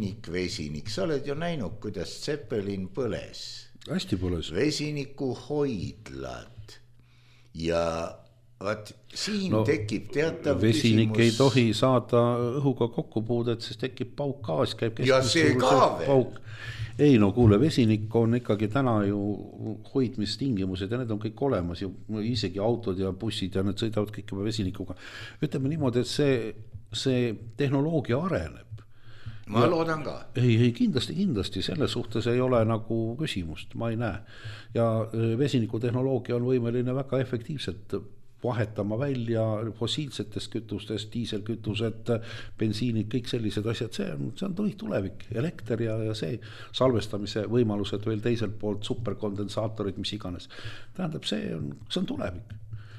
Sa oled ju näinud, kuidas Zeppelin põles. Hästi põles. Vesiniku hoidlad. Ja vaat siin tekib teatav vesinik küsimus. Ei tohi saada õhuga kokkupuudet, sest tekib paukgaas. Ja see ka veel. Ei kuule, vesinik on ikkagi täna ju hoidmistingimused ja need on kõik olemas ju, isegi autod ja bussid ja need sõidavad kõik juba vesinikuga. Ütleme niimoodi, et see tehnoloogia areneb. Ma loodan ka. Ei, kindlasti, selles suhtes ei ole nagu küsimust, ma ei näe. Ja vesiniku tehnoloogia on võimeline väga efektiivselt vahetama välja fossiilsetest kütustest, diiselkütused, bensiinid, kõik sellised asjad, see on tulevik, elekter ja see salvestamise võimalused veel teiselt poolt, superkondensaatorid, mis iganes. Tähendab, see on tulevik.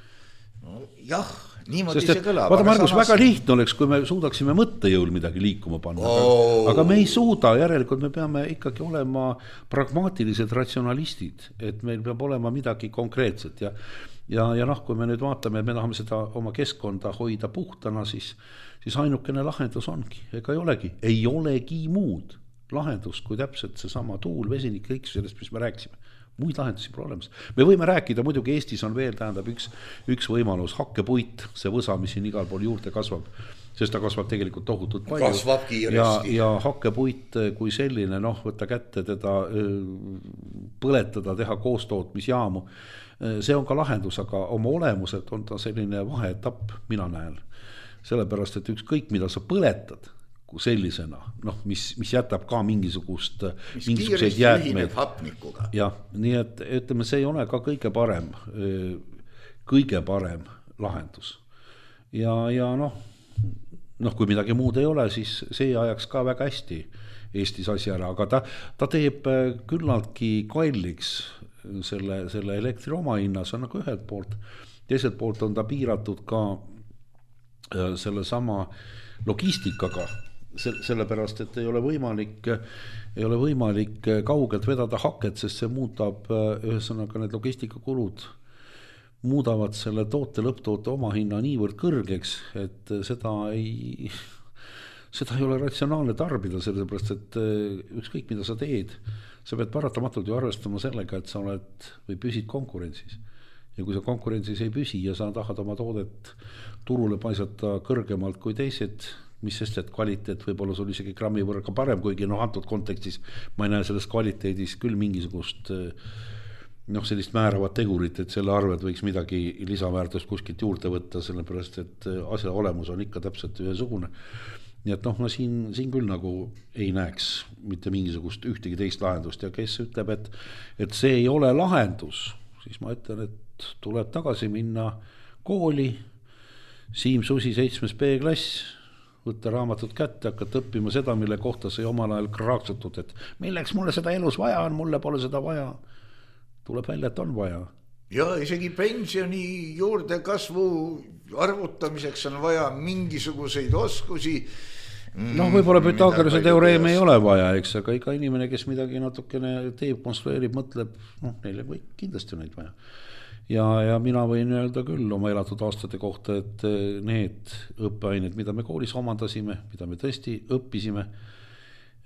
Jah, niimoodi see kõlab. Vaata Margus, väga lihtne oleks, kui me suudaksime mõttejõul midagi liikuma panna, aga me ei suuda, järelikult me peame ikkagi olema pragmaatilised ratsionalistid, et meil peab olema midagi konkreetset ja kui me nüüd vaatame, et me tahame seda oma keskkonda hoida puhtana, siis ainukene lahendus ongi, ega ei olegi muud lahendust kui täpselt see sama tuul, vesinik, kõik sellest, mis me rääkisime. Muid lahendusi pole olemas. Me võime rääkida, muidugi Eestis on veel üks võimalus, hakkepuit, see võsa, mis siin igal pool juurde kasvab, sest ta kasvab tegelikult tohutult palju. Kasvab kiiresti. Ja hakkepuit kui selline, võtta kätte teda, põletada, teha koostootmisjaamu. See on ka lahendus, aga oma olemuselt on ta selline vaheetapp, mina näen. Sellepärast, et ükskõik, mida sa põletad sellisena, mis jätab ka mingisuguseid jäätmeid. Ja, nii et ütleme, see ei ole ka kõige parem lahendus. Ja kui midagi muud ei ole, siis see ajaks ka väga hästi Eestis asi ära, aga ta teeb küllaltki kalliks selle elektri oma hinna, see on nagu ühelt poolt. Teiselt poolt on ta piiratud ka selle sama logistikaga, sellepärast, et ei ole võimalik kaugelt vedada haket, sest see muudab, ühesõnaga need logistikakulud muudavad selle lõpptoote oma hinna niivõrd kõrgeks, et seda ei ole ratsionaalne tarbida, sellepärast, et ükskõik mida sa teed, sa pead paratamatult ju arvestama sellega, et sa oled või püsid konkurentsis. Ja kui sa konkurentsis ei püsi ja sa tahad oma toodet turule paisata kõrgemalt kui teised, mis sest, et kvaliteet võib-olla sul isegi grammi võrra ka parem, kuigi antud kontekstis ma ei näe selles kvaliteedis küll mingisugust sellist määravat tegurit, et selle arved võiks midagi lisaväärtust kuskilt juurde võtta, sellepärast, et asja olemus on ikka täpselt ühesugune. Nii et ma siin küll nagu ei näeks mitte mingisugust ühtegi teist lahendust ja kes ütleb, et see ei ole lahendus, siis ma ütlen, et tuleb tagasi minna kooli, Siim Susi 7. B-klass, võtta raamatut kätte, hakata õppima seda, mille kohta sai omal ajal kraaksutud, et milleks mulle seda elus vaja on, mulle pole seda vaja. Tuleb välja, et on vaja. Ja isegi pensioni juurdekasvu arvutamiseks on vaja mingisuguseid oskusi. Võib-olla Pythagorase teoreem ei ole vaja, eks, aga iga inimene, kes midagi natukene teeb, konstrueerib, mõtleb, neile või kindlasti neid vaja. Ja mina võin öelda küll oma elatud aastate kohta, et need õppeained, mida me koolis omandasime, mida me tõesti õppisime,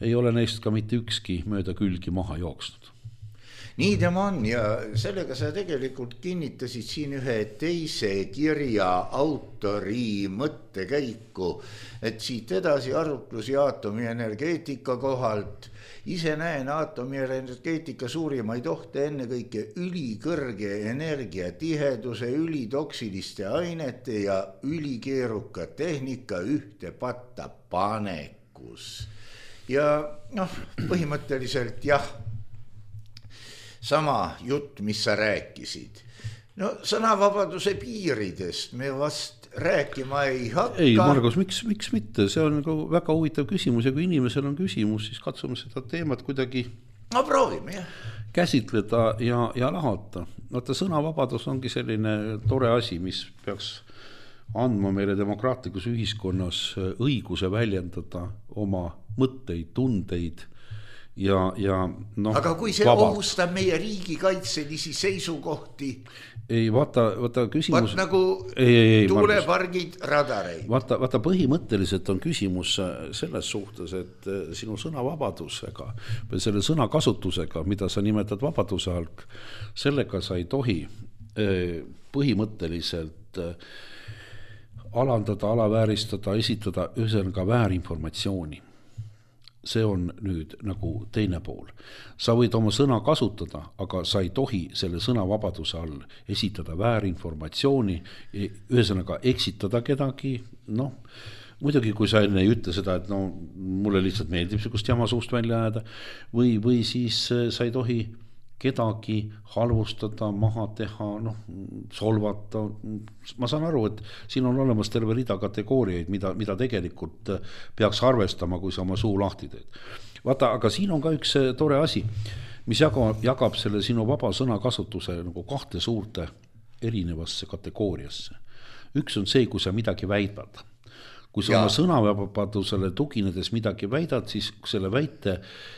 ei ole neist ka mitte ükski mööda külgi maha jooksnud. Nii tema on ja sellega sa tegelikult kinnitasid siin ühe teise kirja autori mõttekäiku, et siit edasi arutlusi aatomienergeetika kohalt. Ise näen aatomienergeetika suurimaid ohte ennekõike ülikõrge energiatiheduse, ülitoksiliste ainete ja ülikeeruka tehnika ühte patta panekus. Ja põhimõtteliselt jah, sama jutt, mis sa rääkisid. No sõnavabaduse piiridest me vast rääkima ei hakka. Ei, Margus, miks mitte? See on nagu väga huvitav küsimus ja kui inimesel on küsimus, siis katsume seda teemat kuidagi proovime, jah. Käsitleda ja lahata. Vaata, sõnavabadus ongi selline tore asi, mis peaks andma meile demokraatlikus ühiskonnas õiguse väljendada oma mõtteid, tundeid ja aga kui see ohustab meie riigikaitselisi seisukohti, ei, vaata küsimus nagu tuulepargid, radareid. Vaata põhimõtteliselt on küsimus selles suhtes, et sinu sõnavabadusega või selle sõnakasutusega, mida sa nimetad vabaduse all, sellega sa ei tohi põhimõtteliselt alandada, alavääristada, esitada ühesõnaga väärinformatsiooni. See on nüüd nagu teine pool. Sa võid oma sõna kasutada, aga sa ei tohi selle sõnavabaduse all esitada väärinformatsiooni, ühesõnaga eksitada kedagi, muidugi kui sa enne ei ütle seda, et mulle lihtsalt meeldib sükust jama suust välja ajada, või siis sa ei tohi kedagi halvustada, maha teha, solvata. Ma saan aru, et siin on olemas terve rida kategooriaid, mida tegelikult peaks arvestama, kui sa oma suu lahti teed. Vaata, aga siin on ka üks tore asi, mis jagab selle sinu vaba sõnakasutuse nagu kahte suurte erinevasse kategooriasse. Üks on see, kui sa midagi väidad. Kui sa oma sõnavabadusele tuginedes midagi väidad, siis selle väite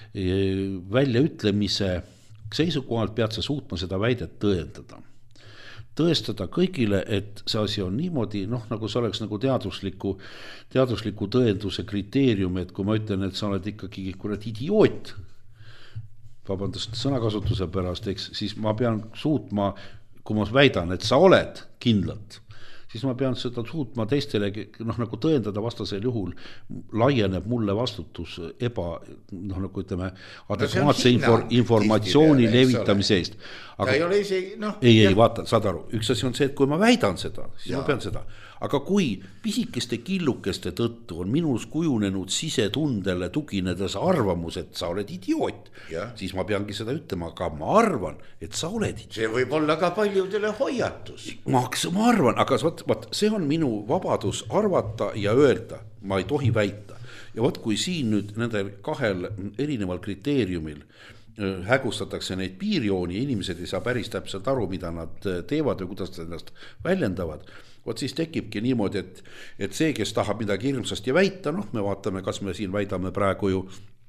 väljaütlemise seisukohalt pead sa suutma seda väidet tõendada. Tõestada kõigile, et see asi on niimoodi, nagu see oleks nagu teadusliku tõenduse kriteerium, et kui ma ütlen, et sa oled ikkagi idioot, vabandust sõnakasutuse pärast, siis ma pean suutma, kui ma väidan, et sa oled kindlalt, siis ma pean seda suutma teistele nagu tõendada, vastasel juhul laieneb mulle vastutus nagu ütleme, adekvaatse informatsiooni levitamise eest. Aga, ei ole isegi, ei, vaata, saad aru, üks asi on see, et kui ma väidan seda, siis ma pean seda. Aga kui pisikeste killukeste tõttu on minus kujunenud sisetundele tuginedes arvamus, et sa oled idioot, siis ma peangi seda ütlema, aga ma arvan, et sa oled idioot. See võib olla ka paljudele hoiatus. Ma arvan, aga see on minu vabadus arvata ja öelda, ma ei tohi väita. Ja kui siin nüüd nendel kahel erineval kriteeriumil hägustatakse neid piirjooni, inimesed ei saa päris täpselt aru, mida nad teevad ja kuidas ennast väljendavad, siis tekibki niimoodi, et see, kes tahab midagi hirmsasti väita, me vaatame, kas me siin väidame praegu ju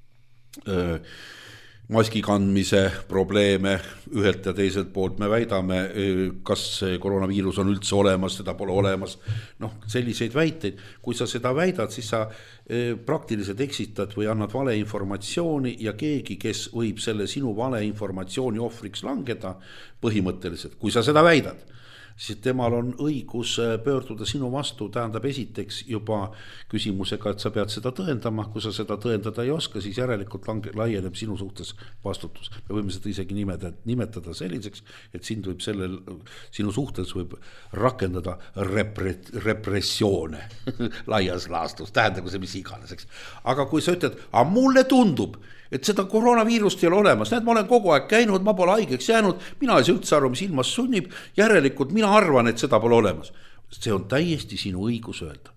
maski kandmise probleeme ühelt ja teiselt poolt, me väidame, kas koroonaviirus on üldse olemas, seda pole olemas, selliseid väiteid, kui sa seda väidad, siis sa praktiliselt eksitad või annad valeinformatsiooni ja keegi, kes võib selle sinu valeinformatsiooni ohvriks langeda põhimõtteliselt, kui sa seda väidad, siis temal on õigus pöörduda sinu vastu, tähendab esiteks juba küsimusega, et sa pead seda tõendama, kui sa seda tõendada ei oska, siis järelikult laieneb sinu suhtes vastutus. Me võime seda isegi nimetada selliseks, et sinu suhtes võib rakendada repressioone laias laastus, tähendagu see mis iganes. Aga kui sa ütled, mulle tundub, et seda koroonaviirust ei ole olemas, ma olen kogu aeg käinud, ma pole haigeks jäänud, mina ei saa üldse aru, mis ilmas sunnib, järelikult mina arvan, et seda pole olemas. See on täiesti sinu õigus öelda.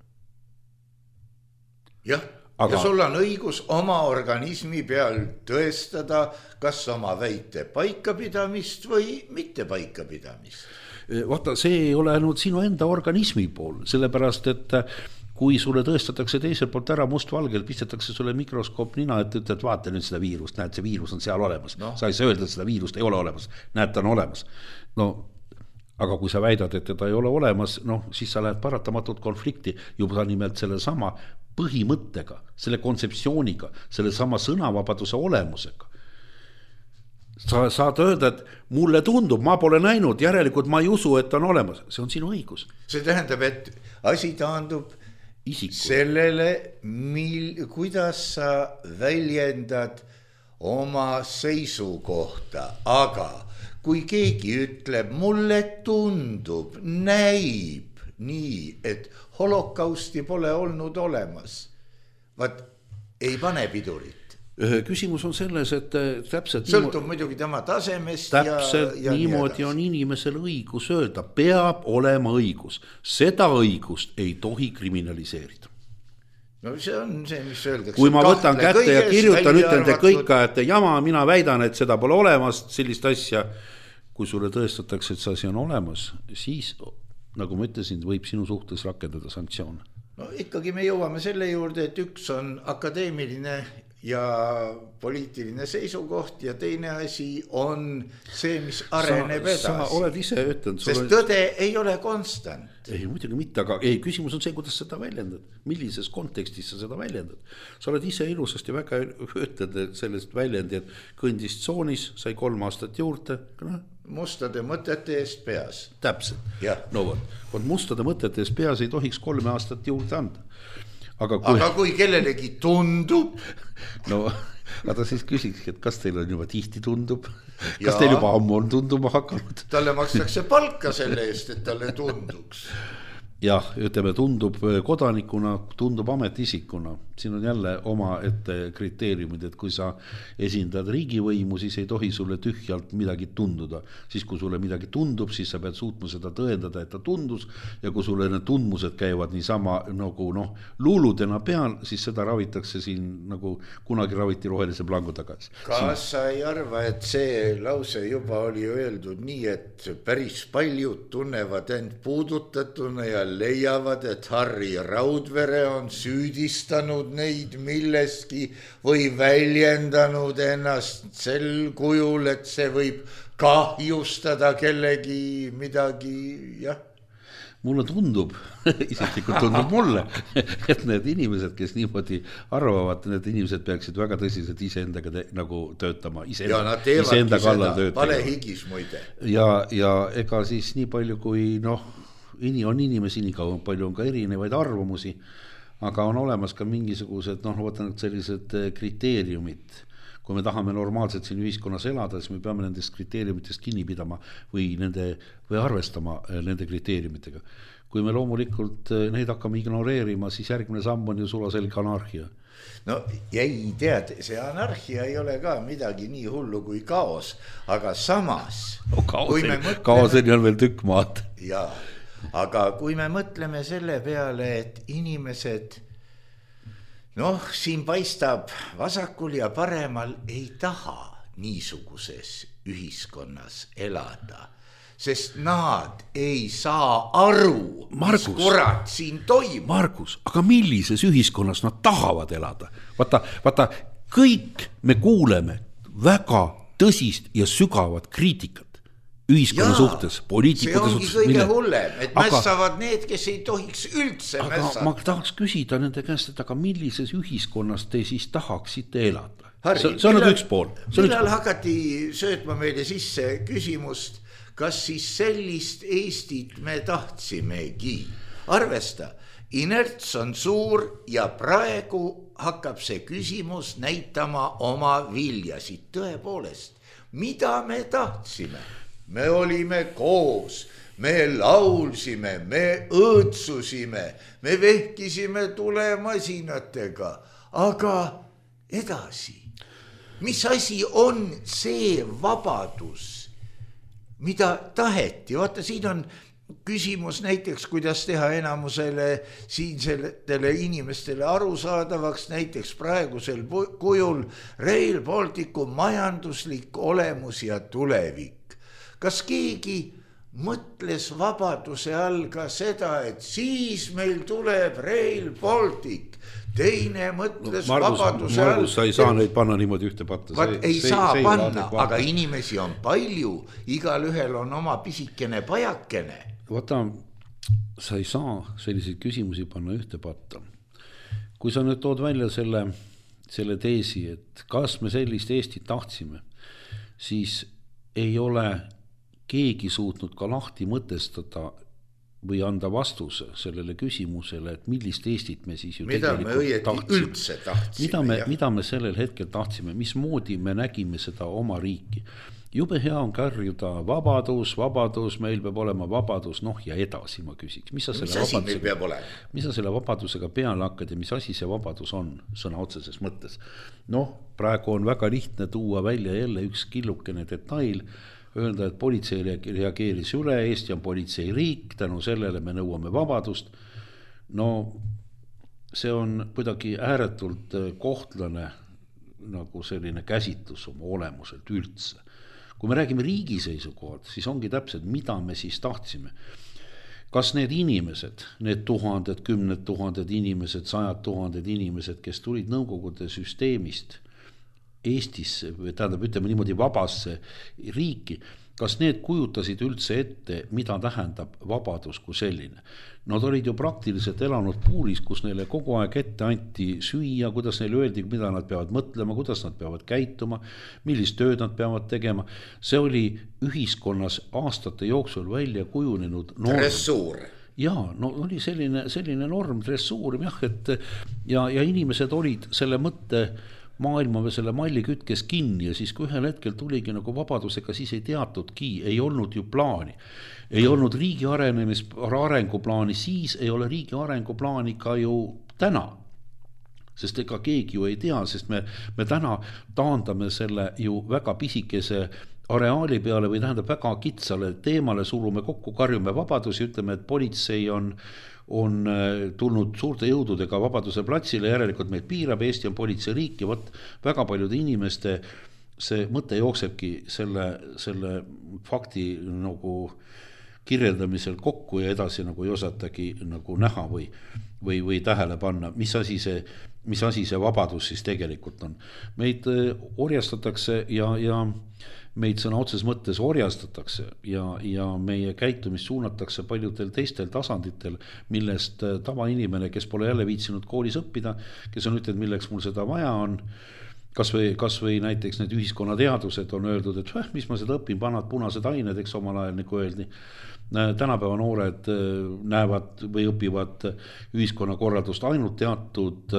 Jah, ja sul on õigus oma organismi peal tõestada, kas oma väite paikapidamist või mitte paikapidamist. Vaata, see ei ole ainult sinu enda organismi pool, sellepärast, et kui sulle tõestatakse teiselt poolt ära mustvalgel, pistetakse sulle mikroskoop nina, et ütled, vaata nüüd seda viirust, näed, see viirus on seal olemas. Sa ei saa öelda, et seda viirust ei ole olemas, näed, ta on olemas. Aga kui sa väidad, et teda ei ole olemas, siis sa lähed paratamatult konflikti juba nimelt selle sama põhimõttega, selle kontseptsiooniga, selle sama sõnavabaduse olemusega. Sa saad öelda, et mulle tundub, ma pole näinud, järelikult ma ei usu, et on olemas. See on sinu õigus. See tähendab, et asi taandub sellele, kuidas sa väljendad oma seisukohta, aga kui keegi ütleb, mulle tundub, näib nii, et holokausti pole olnud olemas, vaat ei pane pidurit. Küsimus on selles, et täpselt sõltub muidugi tema tasemest täpselt ja niimoodi on inimesel õigus öelda, peab olema õigus. Seda õigust ei tohi kriminaliseerida. No see on see, mis öeldakse. Kui ma võtan kätte ja kirjutan, ütlen te kõik, et jama, mina väidan, et seda pole olemas, sellist asja, kui sulle tõestatakse, et see asi on olemas, siis, nagu ma ütlesin, võib sinu suhtes rakendada sanktsioone. No ikkagi me jõuame selle juurde, et üks on akadeemiline ja poliitiline seisukoht ja teine asi on see, mis areneb edasi. Sa oled ise ütlenud. Sest tõde ei ole konstant. Ei, muidugi mitte, aga küsimus on see, kuidas seda väljendad. Millises kontekstis sa seda väljendad. Sa oled ise ilusasti väga ütled sellest väljendi, et kõndis tsoonis, sai 3 aastat juurde. Mustade mõtete eest peas. Täpselt. Ja. No vot, mustade mõtete eest peas ei tohiks 3 aastat juurde anda. Aga kui kellelegi tundub. No, aga siis küsikski, et kas teil on juba tihti tundub? Kas teil juba ammu on tunduma hakanud? Talle makstakse palka selle eest, et talle tunduks. Jah, ütleme, tundub kodanikuna, tundub ametiisikuna. Siin on jälle oma ette kriteeriumid, et kui sa esindad riigivõimu, siis ei tohi sulle tühjalt midagi tunduda. Siis kui sulle midagi tundub, siis sa pead suutma seda tõendada, et ta tundus. Ja kui sulle need tundmused käivad niisama nagu luuludena peal, siis seda ravitakse siin nagu kunagi raviti rohelise plangu tagasi. Kas sa ei arva, et see lause juba oli öeldud nii, et päris paljud tunnevad end puudutatuna ja leiavad, et Harri Raudvere on süüdistanud neid milleski või väljendanud ennast sel kujul, et see võib kahjustada kellegi midagi, jah. Mulle tundub, isiklikult tundub mulle, et need inimesed, kes niimoodi arvavad, need inimesed peaksid väga tõsiselt iseendaga nagu töötama. Ja nad teevadki seda, palehigis muide. Ja ega siis nii palju kui on inimesi, nii palju on ka erinevaid arvamusi, aga on olemas ka mingisugused, võtan sellised kriteeriumid. Kui me tahame normaalselt siin ühiskonnas elada, siis me peame nendest kriteeriumitest kinni pidama või arvestama nende kriteeriumitega. Kui me loomulikult neid hakkame ignoreerima, siis järgmine samm on ju sulaselge anarhia. No ei tead, see anarhia ei ole ka midagi nii hullu kui kaos, aga samas kaoseni on veel tükk maad. Jaa, aga kui me mõtleme selle peale, et inimesed siin paistab vasakul ja paremal ei taha niisuguses ühiskonnas elada, sest nad ei saa aru, mis kurat siin toimub. Margus, aga millises ühiskonnas nad tahavad elada? Vaata, kõik me kuuleme väga tõsist ja sügavat kriitikat ühiskonna suhtes, poliitikute suhtes. See ongi kõige hullem, et mässavad need, kes ei tohiks üldse mässada. Ma tahaks küsida nende käest, et aga millises ühiskonnas te siis tahaksite elada? Harri, see on nagu üks pool. Millal hakati söötma meile sisse küsimust, kas siis sellist Eestit me tahtsimegi? Arvesta, inerts on suur ja praegu hakkab see küsimus näitama oma viljasid. Tõepoolest, mida me tahtsime? Me olime koos, me laulsime, me õõtsusime, me vehkisime tulemasinatega, aga edasi. Mis asi on see vabadus, mida taheti? Vaata, siin on küsimus näiteks, kuidas teha enamusele siinsetele inimestele arusaadavaks, näiteks praegusel kujul Rail Balticu majanduslik olemus ja tulevik. Kas keegi mõtles vabaduse all ka seda, et siis meil tuleb Rail Baltic? Teine mõtles vabaduse all. Margus, sa ei saa neid panna niimoodi ühte patta. Ei saa panna, aga inimesi on palju. Igal ühel on oma pisikene pajakene. Vaata, sa ei saa selliseid küsimusi panna ühte patta. kui sa nüüd tood välja selle teesi, et kas me sellist Eestit tahtsime, siis ei ole keegi suutnud ka lahti mõtestada või anda vastuse sellele küsimusele, et millist Eestit me siis ju mida me õieti üldse tahtsime. Mida me sellel hetkel tahtsime, mismoodi me nägime seda oma riiki. Jube hea on karjuda vabadus, meil peab olema vabadus, ja edasi ma küsiks. Mis sa selle vabadusega peale hakkad ja mis asi see vabadus on sõna otseses mõttes? Praegu on väga lihtne tuua välja jälle üks killukene detail, öelda, et politsei reageeris üle, Eesti on politseiriik, tänu sellele me nõuame vabadust. See on kuidagi ääretult kohtlane nagu selline käsitlus oma olemuselt üldse. Kui me räägime riigi seisukohalt, siis ongi täpselt, mida me siis tahtsime. Kas need inimesed, need tuhanded, 10 000 inimesed, 100 000 inimesed, kes tulid Nõukogude süsteemist Eestisse, tähendab, ütleme niimoodi vabasse riiki, kas need kujutasid üldse ette, mida tähendab vabadus kui selline? Nad olid ju praktiliselt elanud puuris, kus neile kogu aeg ette anti süüa, kuidas neile öeldi, mida nad peavad mõtlema, kuidas nad peavad käituma, millist tööd nad peavad tegema. See oli ühiskonnas aastate jooksul välja kujunenud norm. Dressuur. Oli selline norm, dressuur, ja inimesed olid selle mõtte maailma või selle malli kütkes kinni ja siis kui ühel hetkel tuligi nagu vabadusega, siis ei teatudki, ei olnud ju plaani. Ei olnud riigi arenguplaani, siis ei ole riigi arenguplaani ka ju täna. Sest ega keegi ju ei tea, sest me täna taandame selle ju väga pisikese areaali peale või tähendab väga kitsale teemale, surume kokku, karjume vabadusi, ütleme, et politsei on tulnud suurte jõududega Vabaduse platsile, järelikult meid piirab, Eesti on politseiriik ja väga paljude inimeste see mõte jooksebki selle fakti nagu kirjeldamisel kokku ja edasi nagu ei osatagi nagu näha või tähele panna, mis asi see vabadus siis tegelikult on. Meid orjastatakse ja meid sõna otses mõttes orjastatakse ja meie käitumist suunatakse paljudel teistel tasanditel, millest tavainimene, kes pole jälle viitsinud koolis õppida, kes on ütlenud, milleks mul seda vaja on, kas või näiteks need ühiskonnateadused on öeldud, et mis ma seda õpin, panad punased ained, eks omal ajal nagu öeldi. Tänapäeva noored näevad või õpivad ühiskonnakorraldust ainult teatud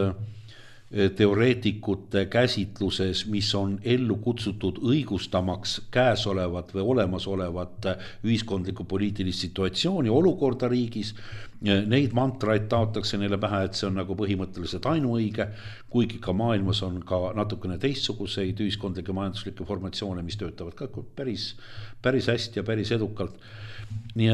teoreetikute käsitluses, mis on ellu kutsutud õigustamaks käesolevat või olemasolevat ühiskondlikku poliitilist situatsiooni, olukorda riigis. Neid mantraid taotakse neile pähe, et see on nagu põhimõtteliselt ainuõige, kuigi ka maailmas on ka natukene teistsuguseid ühiskondlikke majanduslikke formatsioone, mis töötavad ka päris hästi ja päris edukalt. Nii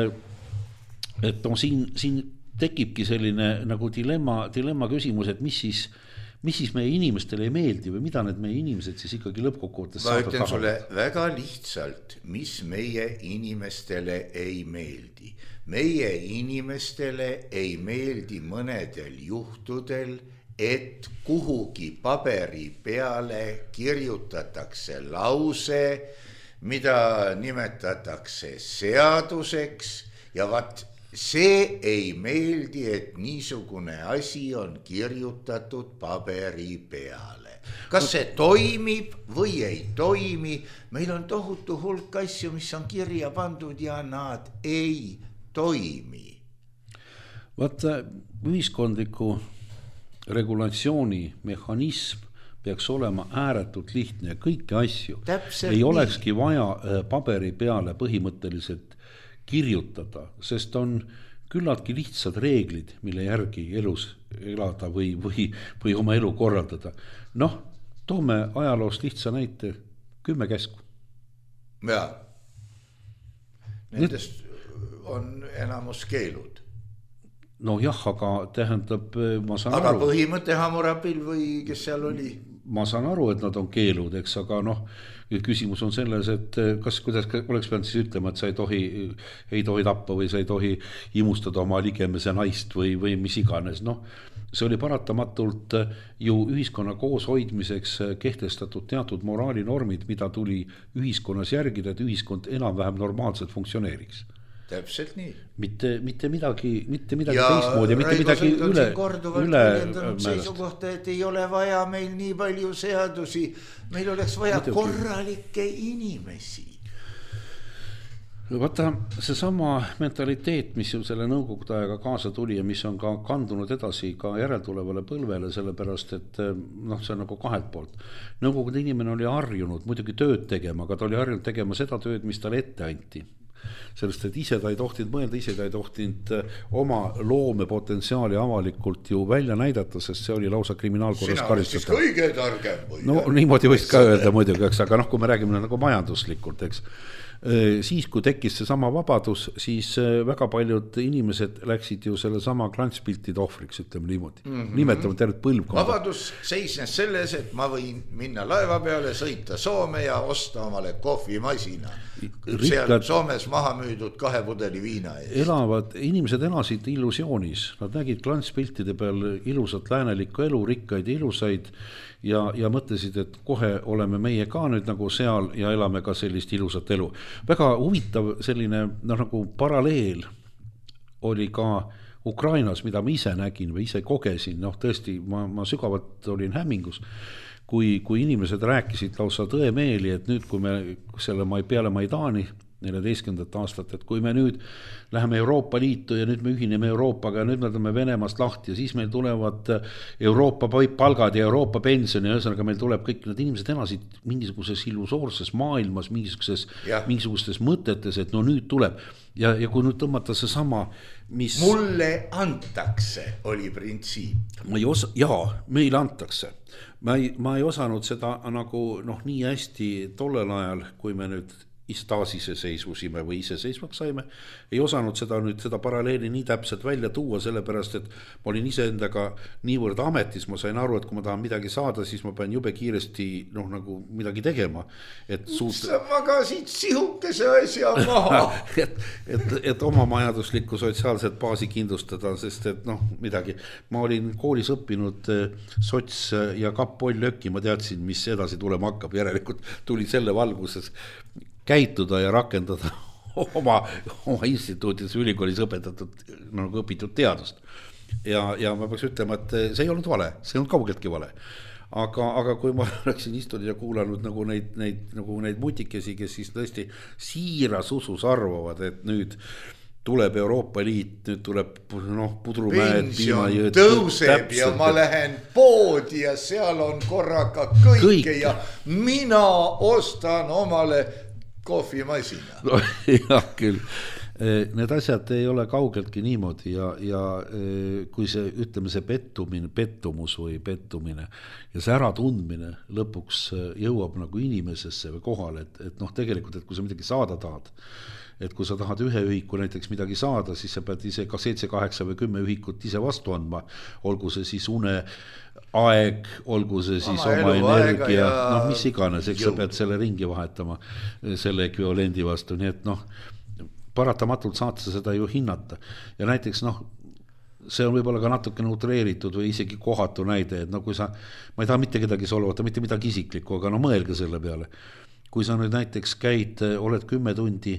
et siin tekibki selline nagu dilemma küsimus, et mis siis meie inimestele ei meeldi või mida need meie inimesed siis ikkagi lõppkokkuvõttes saada tahavad. Ma ütlen sulle väga lihtsalt, mis meie inimestele ei meeldi. Meie inimestele ei meeldi mõnedel juhtudel, et kuhugi paberi peale kirjutatakse lause, mida nimetatakse seaduseks ja see ei meeldi, et niisugune asi on kirjutatud paberi peale. Kas see toimib või ei toimi? Meil on tohutu hulk asju, mis on kirja pandud ja nad ei toimi. Ühiskondliku regulatsiooni mehhanism peaks olema ääretult lihtne ja kõiki asju ei olekski vaja paberi peale põhimõtteliselt kirjutada, sest on küllaltki lihtsad reeglid, mille järgi elus elada või oma elu korraldada. Toome ajaloost lihtsa näite, 10 käsku. Jaa, nendest on enamus keelud. Aga tähendab, ma saan aru. Aga põhimõte Hammurapil või kes seal oli? Ma saan aru, et nad on keelud, eks, aga küsimus on selles, et kuidas oleks pidanud siis ütlema, et sa ei tohi tappa või sa ei tohi imustada oma ligemese naist või mis iganes. See oli paratamatult ju ühiskonna kooshoidmiseks kehtestatud teatud moraalinormid, mida tuli ühiskonnas järgida, et ühiskond enam-vähem normaalselt funktsioneeriks. Täpselt nii. Mitte midagi teistmoodi, mitte midagi üle seisukohta, et ei ole vaja meil nii palju seadusi, meil oleks vaja korralikke inimesi. Vaata, seesama mentaliteet, mis ju selle nõukogude ajaga kaasa tuli ja mis on ka kandunud edasi ka järeltulevale põlvele, sellepärast, et see on nagu kahelt poolt. Nõukogude inimene oli harjunud muidugi tööd tegema, aga ta oli harjunud tegema seda tööd, mis talle ette anti. Sellest, et ise ta ei tohtinud mõelda, ise ta ei tohtinud oma loomepotentsiaali avalikult ju välja näidata, sest see oli lausa kriminaalkorras karistada. Sina oled siis kõige targem. No niimoodi võiks ka öelda muidugi, aga kui me räägime nagu majanduslikult, eks. Siis, kui tekkis see sama vabadus, siis väga paljud inimesed läksid ju selle sama klantspiltide ohvriks, ütleme niimoodi. Nimetame tervet põlvkonda. Vabadus seisnes selles, et ma võin minna laeva peale, sõita Soome ja osta omale kohvimasina. Seal Soomes maha müüdud 2 pudeli viina eest. Inimesed elasid illusioonis. Nad nägid klantspiltide peal ilusat läänelikku elu, rikkaid ja ilusaid ja mõtlesid, et kohe oleme meie ka nüüd nagu seal ja elame ka sellist ilusat elu. Väga huvitav selline nagu paralleel oli ka Ukrainas, mida ma ise nägin või ise kogesin. Tõesti, ma sügavalt olin hämmingus, kui inimesed rääkisid lausa tõemeeli, et nüüd, kui me selle peale Maidani 14. aastat, et kui me nüüd läheme Euroopa Liitu ja nüüd me ühineme Euroopaga ja nüüd me tuleme Venemaast lahti ja siis meil tulevad Euroopa palgad ja Euroopa pensioni ja ühesõnaga meil tuleb kõik, need inimesed elasid mingisuguses illusoorses maailmas, mingisugustes mõtetes, et no nüüd tuleb ja kui nüüd tõmmata see sama, mis mulle antakse, oli printsiip. Meile antakse. Ma ei osanud seda nagu nii hästi tollel ajal, kui me nüüd taasiseseisvusime või iseseisvaks saime, ei osanud seda paralleeli nii täpselt välja tuua, sellepärast, et ma olin ise endaga niivõrd ametis, ma sain aru, et kui ma tahan midagi saada, siis ma pean jube kiiresti nagu midagi tegema. Sa magasid sihukese asja maha. et oma majanduslikku sotsiaalset baasi kindlustada, sest et midagi. Ma olin koolis õppinud sots ja kapp-poll-löki, ma teadsin, mis edasi tulema hakkab, järelikult tuli selle valguses käituda ja rakendada oma instituudis ülikoolis õpitud teadust. Ja ma peaks ütlema, et see ei olnud vale, see ei olnud kaugeltki vale. Aga kui ma läksin istunud ja kuulanud neid mutikesi, kes siis tõesti siiras usus arvavad, et nüüd tuleb Euroopa Liit, nüüd tuleb pudrumäed, piimajõed. Tõuseb ja ma lähen poodi ja seal on korraga kõike ja mina ostan omale kohvimasina. Jah, küll. Need asjad ei ole kaugeltki niimoodi ja kui see, ütleme, see pettumus või pettumine ja see äratundmine lõpuks jõuab nagu inimesesse või kohale, et tegelikult, et kui sa midagi saada tahad, et kui sa tahad ühe ühiku näiteks midagi saada, siis sa pead ise ka 7, 8 või 10 ühikut ise vastu andma, olgu see siis aeg, olgu see siis oma energia, mis iganes, eks sa pead selle ringi vahetama selle ekvivalendi vastu, nii et paratamatult saad sa seda ju hinnata ja näiteks see on võib-olla ka natuke utreeritud või isegi kohatu näide, et kui sa, ma ei taha mitte kedagi solvata, mitte midagi isiklikku, aga mõelge selle peale, kui sa nüüd näiteks käid, oled 10 tundi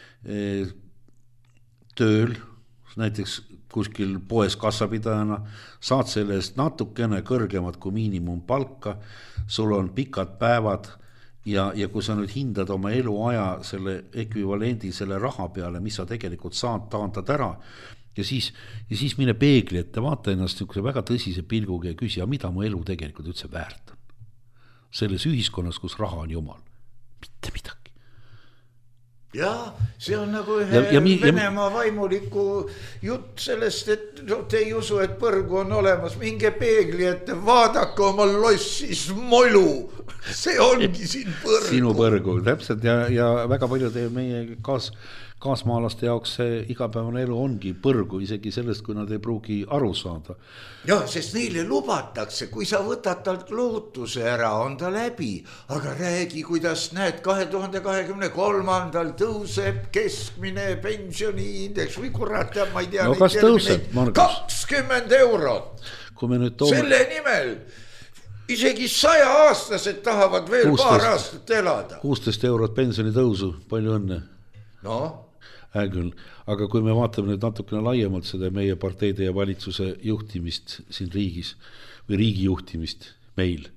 tööl, näiteks kuskil poes kassapidajana, saad selle eest natukene kõrgemad kui miinimumpalka, sul on pikad päevad ja kui sa nüüd hindad oma eluaja selle ekvivalendi selle raha peale, mis sa tegelikult saad, taandad ära ja siis mine peegli ette, vaata ennast väga tõsise pilguga ja küsi, mida mu elu tegelikult üldse väärt on. Selles ühiskonnas, kus raha on jumal, mitte midagi. Ja see on nagu ühe Venemaa vaimuliku jutt sellest, et te ei usu, et põrgu on olemas, minge peegli ette, vaadake oma lossis molu, see ongi siin põrgu. Sinu põrgu, täpselt ja väga palju meie kaasmaalaste jaoks see igapäevane elu ongi põrgu, isegi sellest, kui nad ei pruugi aru saada. Ja, sest neile lubatakse, kui sa võtad talt lootuse ära, on ta läbi, aga räägi, kuidas näed 2023. tõuseb keskmine pensioniindeks või kurat, ma ei tea. No kas tõuseb, Margus? 20 eurot. Selle nimel isegi 100-aastased tahavad veel 16, paar aastat elada. 16 eurot pensioni tõusu, palju õnne. No. Küll, aga kui me vaatame nüüd natukene laiemalt seda meie parteide ja valitsuse juhtimist siin riigis või riigi juhtimist meil,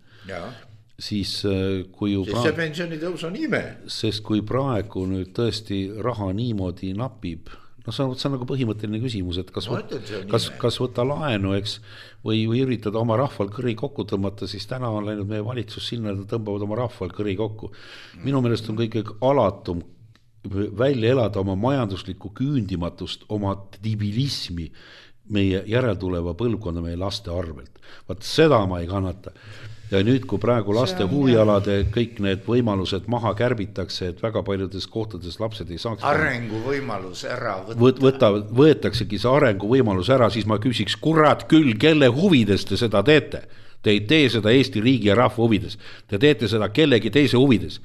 siis kui ju see pensionitõus on ime. Sest kui praegu nüüd tõesti raha niimoodi napib, no see on nagu põhimõtteline küsimus, et kas võtta laenu, eks, või üritada oma rahval kõri kokku tõmmata, siis täna on läinud meie valitsus sinna, et tõmbavad oma rahval kõri kokku. Minu meelest on kõige alatum välja elada oma majanduslikku küündimatust, oma debilismi meie järeltuleva põlvkonna meie laste arvelt. Vaat seda ma ei kannata. Ja nüüd, kui praegu laste huvialade kõik need võimalused maha kärbitakse, et väga paljudes kohtades lapsed ei saaks arenguvõimalus ära võetaksegi see arenguvõimalus ära, siis ma küsiks, kurat küll, kelle huvides te seda teete? Te ei tee seda Eesti riigi ja rahva huvides. Te teete seda kellegi teise huvides.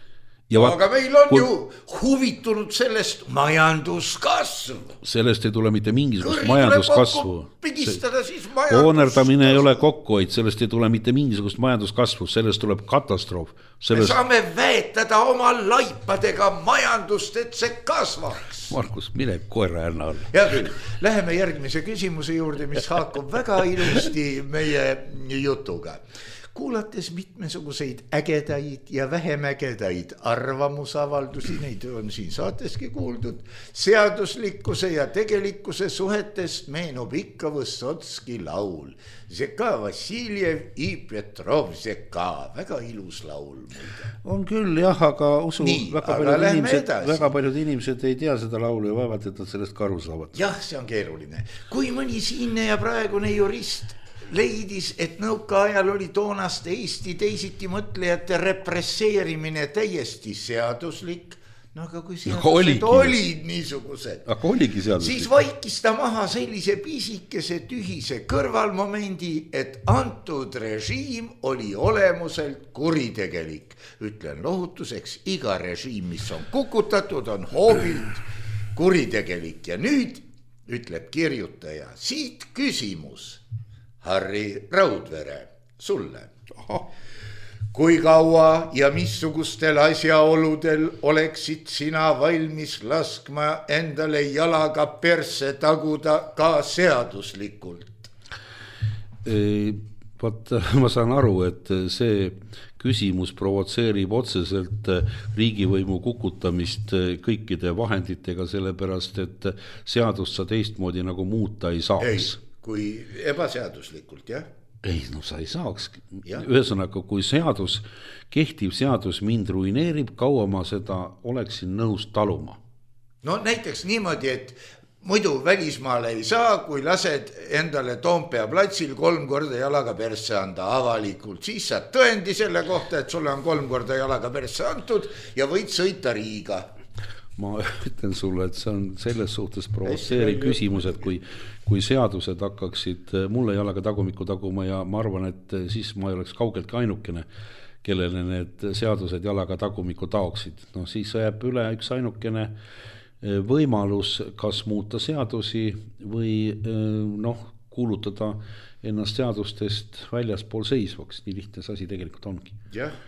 Aga meil on ju huvitunud sellest majanduskasv. Sellest ei tule mitte mingisugust majanduskasvu. Pigistada siis Hoonerdamine ei ole kokkuhoid, sellest ei tule mitte mingisugust majanduskasvu, sellest tuleb katastroof. Me saame veetada oma laipadega majandust, et see kasvaks. Markus, mine koera ärna alla. Ja küll, läheme järgmise küsimuse juurde, mis haakub väga ilusti meie jutuga. Kuulates mitmesuguseid ägedaid ja vähem ägedaid arvamusavaldusi, neid on siin saateski kuuldud, seaduslikkuse ja tegelikkuse suhetest meenub ikka Võssotski laul. Zeka Vassiljev I Petrov Zeka, väga ilus laul. On küll jah, aga usu, väga paljud inimesed ei tea seda laulu ja vaevalt, et nad sellest ka aru saavad. Jah, see on keeruline. Kui mõni siinne ja praegune jurist leidis, et nõukaajal oli toonast Eesti teisiti mõtlejate represseerimine täiesti seaduslik, no aga kui seadused olid niisugused, siis vaikis ta maha sellise pisikese tühise kõrvalmomendi, et antud režiim oli olemuselt kuritegelik. Ütlen lohutuseks, iga režiim, mis on kukutatud, on hoobilt kuritegelik. Ja nüüd ütleb kirjutaja, siit küsimus Harri Raudvere, sulle. Kui kaua ja missugustel asjaoludel oleksid sina valmis laskma endale jalaga perse taguda ka seaduslikult? Ma saan aru, et see küsimus provotseerib otseselt riigivõimu kukutamist kõikide vahenditega, sellepärast, et seadust sa teistmoodi nagu muuta ei saaks. Kui ebaseaduslikult, jah? Ei, no sa ei saaks. Ühesõnaga, kui kehtiv seadus mind ruineerib, kaua ma seda oleksin nõus taluma. No näiteks niimoodi, et muidu välismaale ei saa, kui lased endale Toompea platsil 3 korda jalaga persse anda avalikult. Siis saad tõendi selle kohta, et sulle on 3 korda jalaga persse antud ja võid sõita Riiga. Ma ütlen sulle, et see on selles suhtes provotseeriv küsimus, et kui seadused hakkaksid mulle jalaga tagumikku taguma ja ma arvan, et siis ma ei oleks kaugeltki ainukene, kellele need seadused jalaga tagumikku taoksid. No siis jääb üle üks ainukene võimalus kas muuta seadusi või kuulutada ennast seadustest väljaspool seisvaks. Nii lihtne see asi tegelikult ongi. Jah.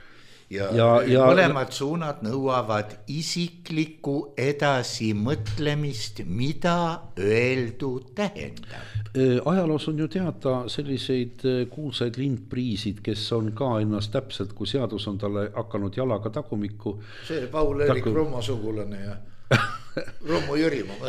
Ja mõlemad suunad nõuavad isiklikku edasimõtlemist, mida öeldu tähendab. Ajaloos on ju teada selliseid kuulsaid lindpriisid, kes on ka ennast täpselt, kui seadus on talle hakanud jalaga tagumikku. See Paul-Erik Rummo sugulane ja Rummo Jüri, ma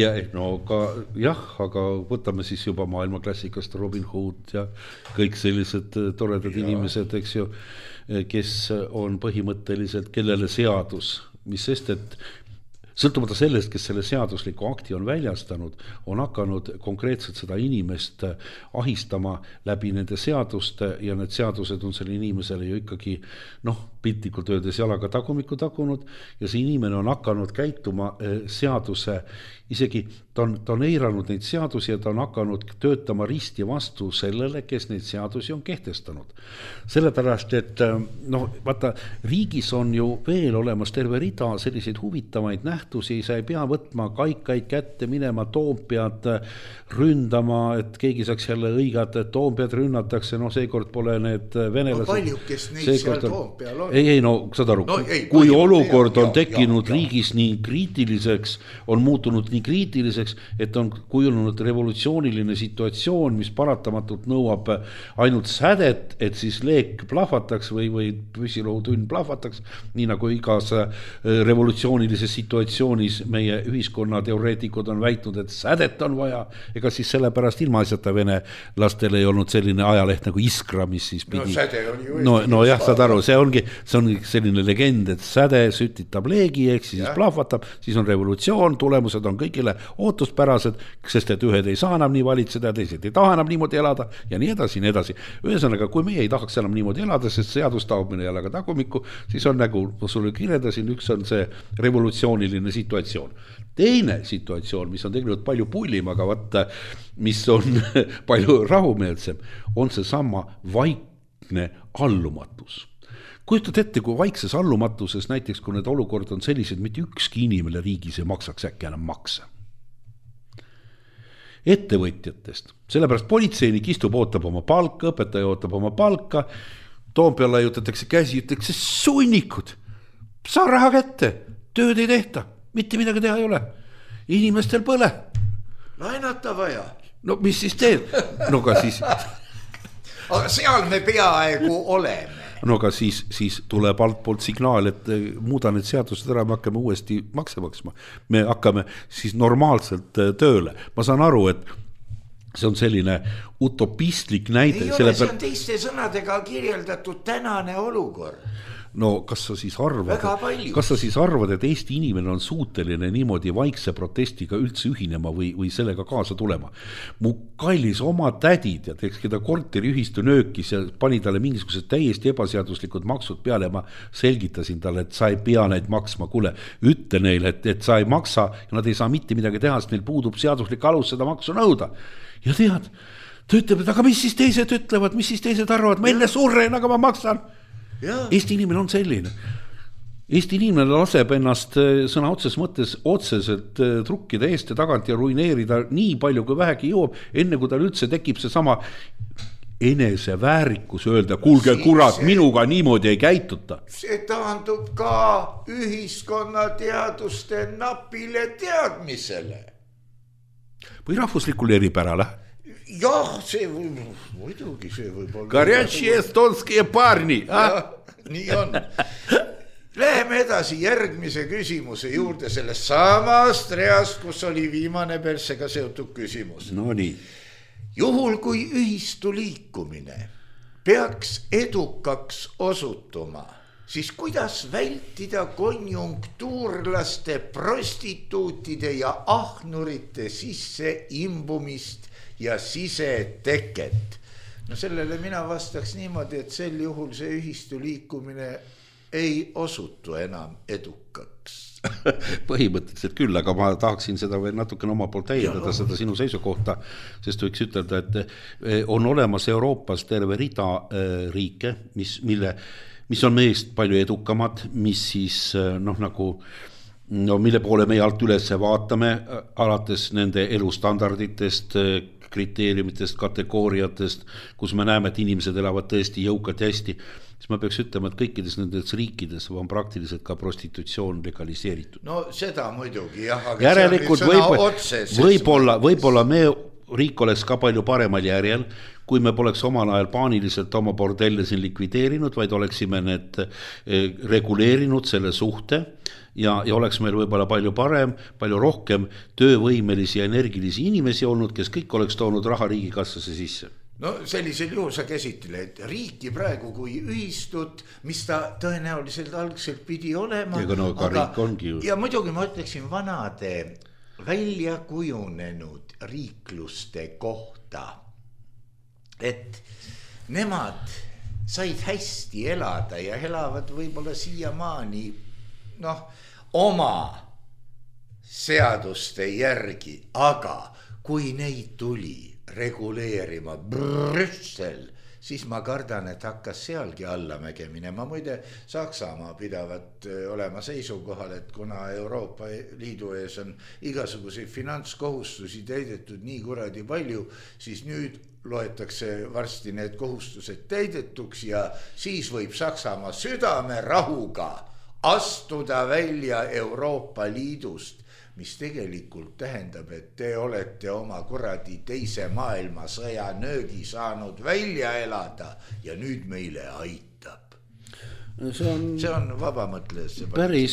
mõtlen. Aga võtame siis juba maailmaklassikast Robin Hood ja kõik sellised toredad inimesed, eks ju, kes on põhimõtteliselt, kellele seadus, mis sest, et sõltumata sellest, kes selle seadusliku akti on väljastanud, on hakanud konkreetselt seda inimest ahistama läbi nende seaduste ja need seadused on selle inimesele ju ikkagi piltlikult öeldes jalaga tagumikku tagunud ja see inimene on hakanud käituma seaduse, isegi ta on eiranud neid seadusi ja ta on hakanud töötama risti vastu sellele, kes neid seadusi on kehtestanud. Sellepärast, et vaata, riigis on ju veel olemas terve rida selliseid huvitavaid nähtusi, sa ei pea võtma kaikaid kätte, minema Toompead ründama, et keegi saaks jälle õigata, et Toompead rünnatakse, seekord pole need venelased. Palju, kes neid seal Toompeal on? ei, no saad aru, kui olukord on tekkinud riigis nii kriitiliseks, on muutunud nii kriitiliseks, et on kujunenud revolutsiooniline situatsioon, mis paratamatult nõuab ainult sädet, et siis leek plahvataks või püsilohutünn plahvataks, nii nagu igas revolutsioonilises situatsioonis meie ühiskonna teoreetikud on väitnud, et sädet on vaja, ega siis sellepärast ilmaasjata vene lastel ei olnud selline ajaleht nagu Iskra, mis siis pidi... No jah, saad aru, see ongi selline legend, et säde sütitab leegi, ehk siis plahvatab, siis on revolutsioon, tulemused on kõigile ootuspärased, sest et ühed ei saa enam nii valitseda, teised ei taha enam niimoodi elada ja nii edasi, nii edasi. Ühesõnaga, kui meie ei tahaks enam niimoodi elada, sest seadus taob mine jälle ka tagumikku, siis on nagu, ma sulle kirjeldasin, üks on see revolutsiooniline situatsioon. Teine situatsioon, mis on tegelikult palju pullim, aga vaata, mis on palju rahumeelsem, on see sama vaikne allumatus. Kujutad ette, kui vaikses allumatuses näiteks, kui need olukord on sellised, mitte ükski inimene riigis ei maksaks äkki enam makse. Ettevõtjatest, sellepärast politseinik istub, ootab oma palka, õpetaja ootab oma palka, Toompeal laiutatakse käsi, ütleks sunnikud, saa raha kätte, tööd ei tehta, mitte midagi teha ei ole, inimestel põle. Lainata vaja. No mis siis teed? No ka siis... Aga seal me peaaegu oleme. No ka siis tuleb altpoolt signaal, et muuda need seadused ära, me hakkame uuesti makse maksma. Me hakkame siis normaalselt tööle. Ma saan aru, et see on selline utopistlik näide. Ei ole, see on teiste sõnadega kirjeldatud tänane olukord. No kas sa siis arvad, et Eesti inimene on suuteline niimoodi vaikse protestiga üldse ühinema või sellega kaasa tulema? Mu kallis oma tädid ja tekski ta korteriühistu nöökis ja pani talle mingisugused täiesti ebaseaduslikud maksud peale ja ma selgitasin talle, et sa ei pea neid maksma, kuule, ütle neile, et sa ei maksa ja nad ei saa mitte midagi teha, sest neil puudub seaduslik alus seda maksu nõuda. Ja tead, ta ütleb, et aga mis siis teised ütlevad, mis siis teised arvavad, ma enne surren, aga ma maksan. Ja. Eesti inimene on selline. Eesti inimene laseb ennast sõna otses mõttes otseselt trukkida eest ja tagant ja ruineerida nii palju, kui vähegi jõuab, enne kui tal üldse tekib see sama enese väärikus öelda, kuulge kurat, minuga niimoodi ei käituta. See taandub ka ühiskonna teaduste napile teadmisele. Või rahvuslikul eripärale. Jah, see muidugi see võib olla. Горячие эстонские парни. Nii on. Läheme edasi järgmise küsimuse juurde sellest samast reast, kus oli viimane persega seotud küsimus. No nii. Juhul kui ühistu liikumine peaks edukaks osutuma, siis kuidas vältida konjunktuurlaste, prostituutide ja ahnurite sisse imbumist ja siseteket? No sellele mina vastaks niimoodi, et sel juhul see ühistu liikumine ei osutu enam edukaks. Põhimõtteliselt küll, aga ma tahaksin seda veel natukene oma poolt täiendada, seda sinu seisukohta, sest võiks ütelda, et on olemas Euroopas terve rida riike, mis on meist palju edukamad, mis siis mille poole meie alt üles vaatame, alates nende elustandarditest, kriteeriumitest, kategooriatest, kus me näeme, et inimesed elavad tõesti jõukalt hästi, siis ma peaks ütlema, et kõikides nendes riikides on praktiliselt ka prostitutsioon legaliseeritud. No seda muidugi, jah. Järelikult võib-olla me riik oleks ka palju paremal järjel, kui me poleks omal ajal paaniliselt oma bordelle siin likvideerinud, vaid oleksime need reguleerinud selle suhte ja oleks meil võib-olla palju parem, palju rohkem töövõimelisi ja energilisi inimesi olnud, kes kõik oleks toonud raha riigikassasse sisse. No sellisel juhul sa käsitled riiki praegu kui ühistut, mis ta tõenäoliselt algselt pidi olema. Ja muidugi ma ütleksin vanade välja kujunenud riikluste kohta, et nemad said hästi elada ja elavad võib-olla siiamaani oma seaduste järgi, aga kui neid tuli reguleerima Brüssel, siis ma kardan, et hakkas sealgi allamäge minema. Muide, Saksamaa pidavat olema seisukohal, et kuna Euroopa Liidu ees on igasuguseid finantskohustusi täidetud nii kuradi palju, siis nüüd loetakse varsti need kohustused täidetuks ja siis võib Saksamaa südame rahuga astuda välja Euroopa Liidust, mis tegelikult tähendab, et te olete oma kuradi teise maailmasõja nöögi saanud välja elada ja nüüd meile aitab. See on vabamõtles. Päris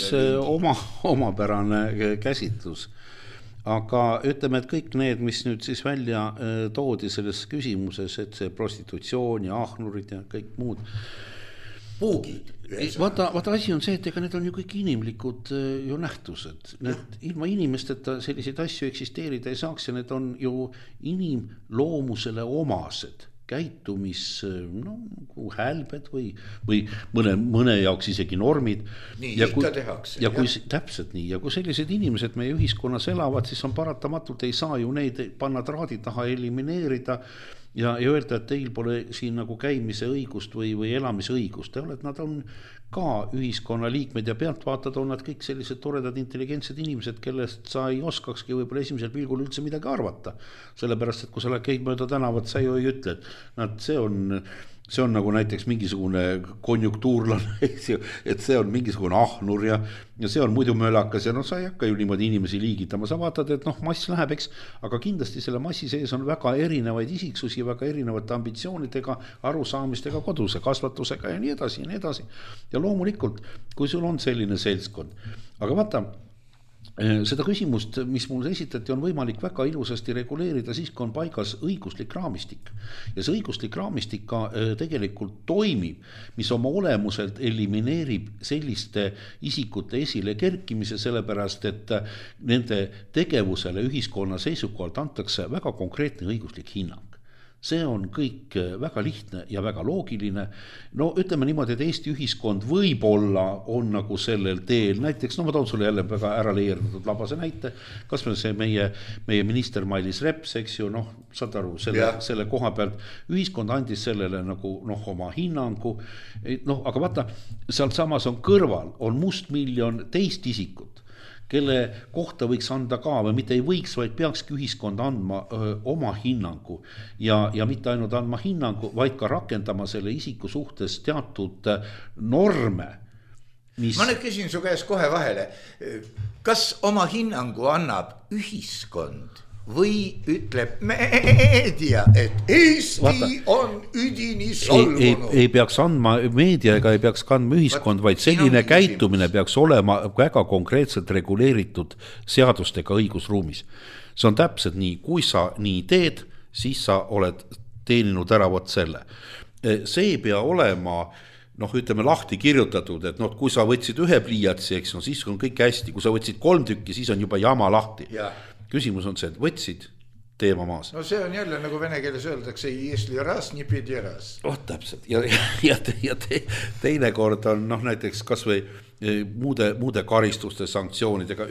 omapärane käsitlus. Aga ütleme, et kõik need, mis nüüd siis välja toodi selles küsimuses, et see prostitutsioon ja ahnurid ja kõik muud puugid. Vaata asi on see, et ega need on ju kõik inimlikud ju nähtused. Need ilma inimesteta selliseid asju eksisteerida ei saaks ja need on ju inimloomusele omased käitumis, hälbed või mõne jaoks isegi normid. Nii ikka tehakse. Ja kui täpselt nii, ja kui sellised inimesed meie ühiskonnas elavad, siis on paratamatult, ei saa ju neid panna traadi taha elimineerida ja öelda, et teil pole siin nagu käimise õigust või elamise õigust. Nad on ka ühiskonna liikmed ja pealtvaatad on nad kõik sellised toredad intelligentsed inimesed, kellest sa ei oskakski võib-olla esimesel pilgul üldse midagi arvata. Sellepärast, et kui sa käid mööda tänavat, sa ju ei ütle, et see on nagu näiteks mingisugune konjunktuurlane, et see on mingisugune ahnur ja see on muidu mölakas ja sa ei hakka ju niimoodi inimesi liigitama. Sa vaatad, et mass läheb, eks, aga kindlasti selle massi sees on väga erinevaid isiksusi, väga erinevate ambitsioonidega, arusaamistega, koduse kasvatusega ja nii edasi ja nii edasi. Ja loomulikult, kui sul on selline seltskond, aga vaata, seda küsimust, mis mulle esitati, on võimalik väga ilusasti reguleerida siis, kui on paigas õiguslik raamistik. Ja see õiguslik raamistik ka tegelikult toimib, mis oma olemuselt elimineerib selliste isikute esile kerkimise, sellepärast, et nende tegevusele ühiskonna seisukohalt antakse väga konkreetne õiguslik hinnang. See on kõik väga lihtne ja väga loogiline. No ütleme niimoodi, et Eesti ühiskond võib-olla on nagu sellel teel, näiteks, ma toon sulle jälle väga ära leierdatud labase näite, kas me see meie minister Mailis Reps, eks ju, saad aru, selle koha pealt ühiskond andis sellele nagu oma hinnangu, aga vaata, sealt samas on kõrval, on mustmiljon teist isikut, kelle kohta võiks anda ka või mitte ei võiks, vaid peakski ühiskond andma oma hinnangu ja mitte ainult andma hinnangu, vaid ka rakendama selle isiku suhtes teatud norme. Ma nüüd küsin su käes kohe vahele, kas oma hinnangu annab ühiskond või ütleb meedia, et Eesti on üdini solvunud? Ei peaks andma meedia ega ei peaks kandma ühiskond, vaid selline käitumine peaks olema väga konkreetselt reguleeritud seadustega õigusruumis. See on täpselt nii, kui sa nii teed, siis sa oled teeninud ära vot selle. See ei pea olema ütleme lahti kirjutatud, et kui sa võtsid ühe pliiatsi, eks, siis on kõik hästi, kui sa võtsid 3 tükki, siis on juba jama lahti. Küsimus on see, et võtsid teema maas. No see on jälle nagu vene keeles öeldakse, если раз, не пидерас. Täpselt. Ja teine kord on näiteks kas või muude karistuste sanktsioonidega.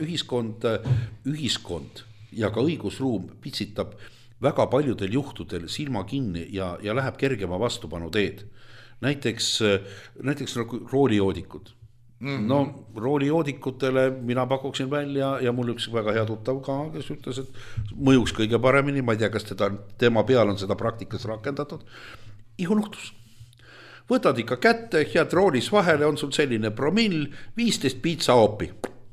Ühiskond ja ka õigusruum pitsitab väga paljudel juhtudel silma kinni ja läheb kergema vastupanu teed. Näiteks nagu roolijoodikud. Roolijoodikutele mina pakuksin välja ja mul üks väga hea tuttav ka, kes ütles, et mõjuks kõige paremini, ma ei tea, kas tema peal on seda praktikas rakendatud, ihunuhtus. Võtad ikka kätte, head roolis vahele, on sul selline promill, 15 piitsa hoopi.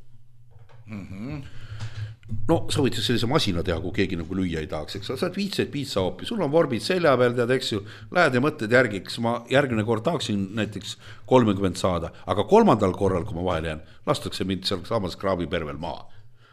Sa võid sellise masina teha, kui keegi nagu lüüa ei tahaks, eks sa saad 15 piitsa hoopi, sul on vorbid selja peal, tead, eks ju, lähed ja mõtted järgiks, ma järgmine kord tahaksin näiteks 30 saada, aga 3. korral, kui ma vahele jään, lastakse mind seal samas kraabipervel maa.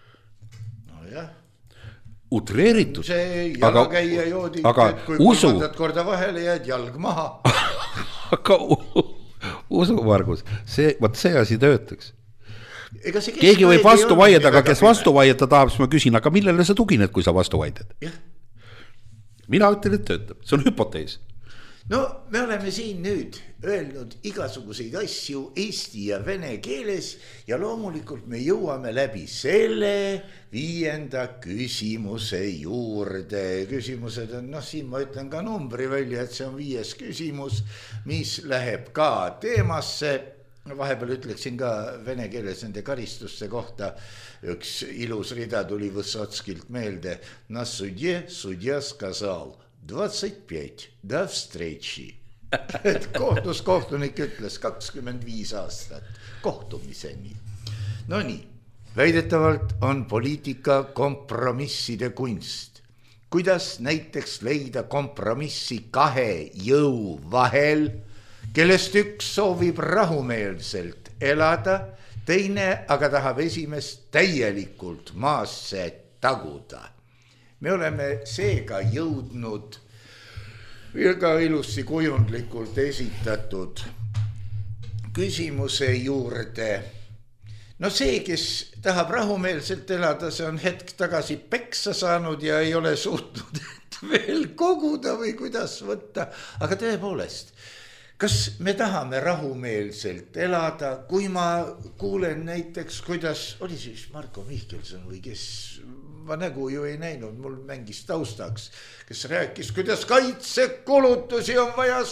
Utreeritud. See jalakäija joodik, et kui 3. korda vahele jääd, jalg maha. Aga usu, Margus, see asi töötaks. Keegi võib vastu vaieda, aga kes vastu vaieta tahab, siis ma küsin, aga millele sa tugined, kui sa vastu vaided? Mina ütlen, et töötab, see on hüpotees. no me oleme siin nüüd öelnud igasuguseid asju eesti ja vene keeles ja loomulikult me jõuame läbi selle 5. küsimuse juurde. Küsimused on, siin ma ütlen ka numbri välja, et see on 5. küsimus, mis läheb ka teemasse. Vahepeal ütleksin ka vene keeles nende karistuste kohta. Üks ilus rida tuli Vysotskilt meelde. Na судья сказал 25, до встречи. Kohtus kohtunik ütles 25 aastat kohtumiseni. No nii, väidetavalt on poliitika kompromisside kunst. Kuidas näiteks leida kompromissi 2 jõu vahel, kellest üks soovib rahumeelselt elada, teine aga tahab esimest täielikult maasse taguda. Me oleme seega jõudnud väga ilusti kujundlikult esitatud küsimuse juurde. No see, kes tahab rahumeelselt elada, see on hetk tagasi peksa saanud ja ei ole suutnud veel koguda või kuidas võtta. Aga tõepoolest, kas me tahame rahumeelselt elada, kui ma kuulen näiteks, kuidas oli siis Marko Mihkelson või kes, ma nägu ju ei näinud, mul mängis taustaks, kes rääkis, kuidas kaitsekulutusi on vaja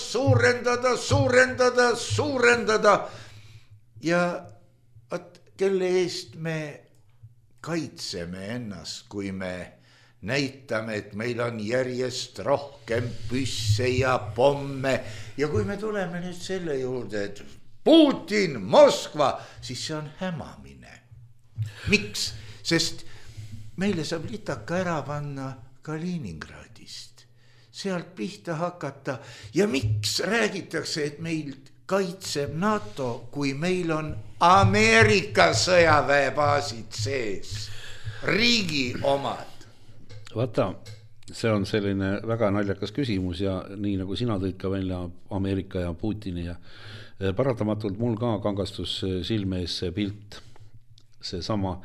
suurendada. Ja kelle eest me kaitseme ennast, kui me näitame, et meil on järjest rohkem püsse ja pomme ja kui me tuleme nüüd selle juurde, et Putin, Moskva, siis see on hämamine. Miks? Sest meile saab litaka ära panna Kaliningradist, sealt pihta hakata ja miks räägitakse, et meil kaitseb NATO, kui meil on Ameerika sõjaväebaasid sees, riigi omad. Vaata, see on selline väga naljakas küsimus ja nii nagu sina tõid ka välja Ameerika ja Putini ja paratamatult mul ka kangastus silme ees see pilt, see sama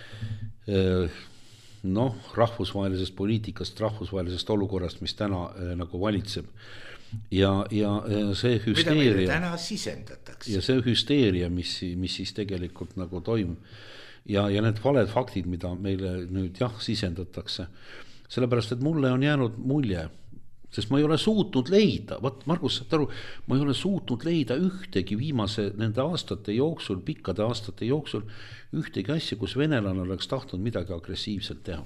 rahvusvahelisest poliitikast, rahvusvahelisest olukorrast, mis täna nagu valitseb ja see hüsteeria, mida meile täna sisendatakse ja see hüsteeria, mis siis tegelikult nagu toimub ja need valed faktid, mida meile nüüd sisendatakse, sellepärast, et mulle on jäänud mulje, sest ma ei ole suutnud leida, Margus, saad aru, ma ei ole suutnud leida ühtegi viimase nende aastate jooksul, pikkade aastate jooksul, ühtegi asja, kus venelane oleks tahtnud midagi agressiivselt teha.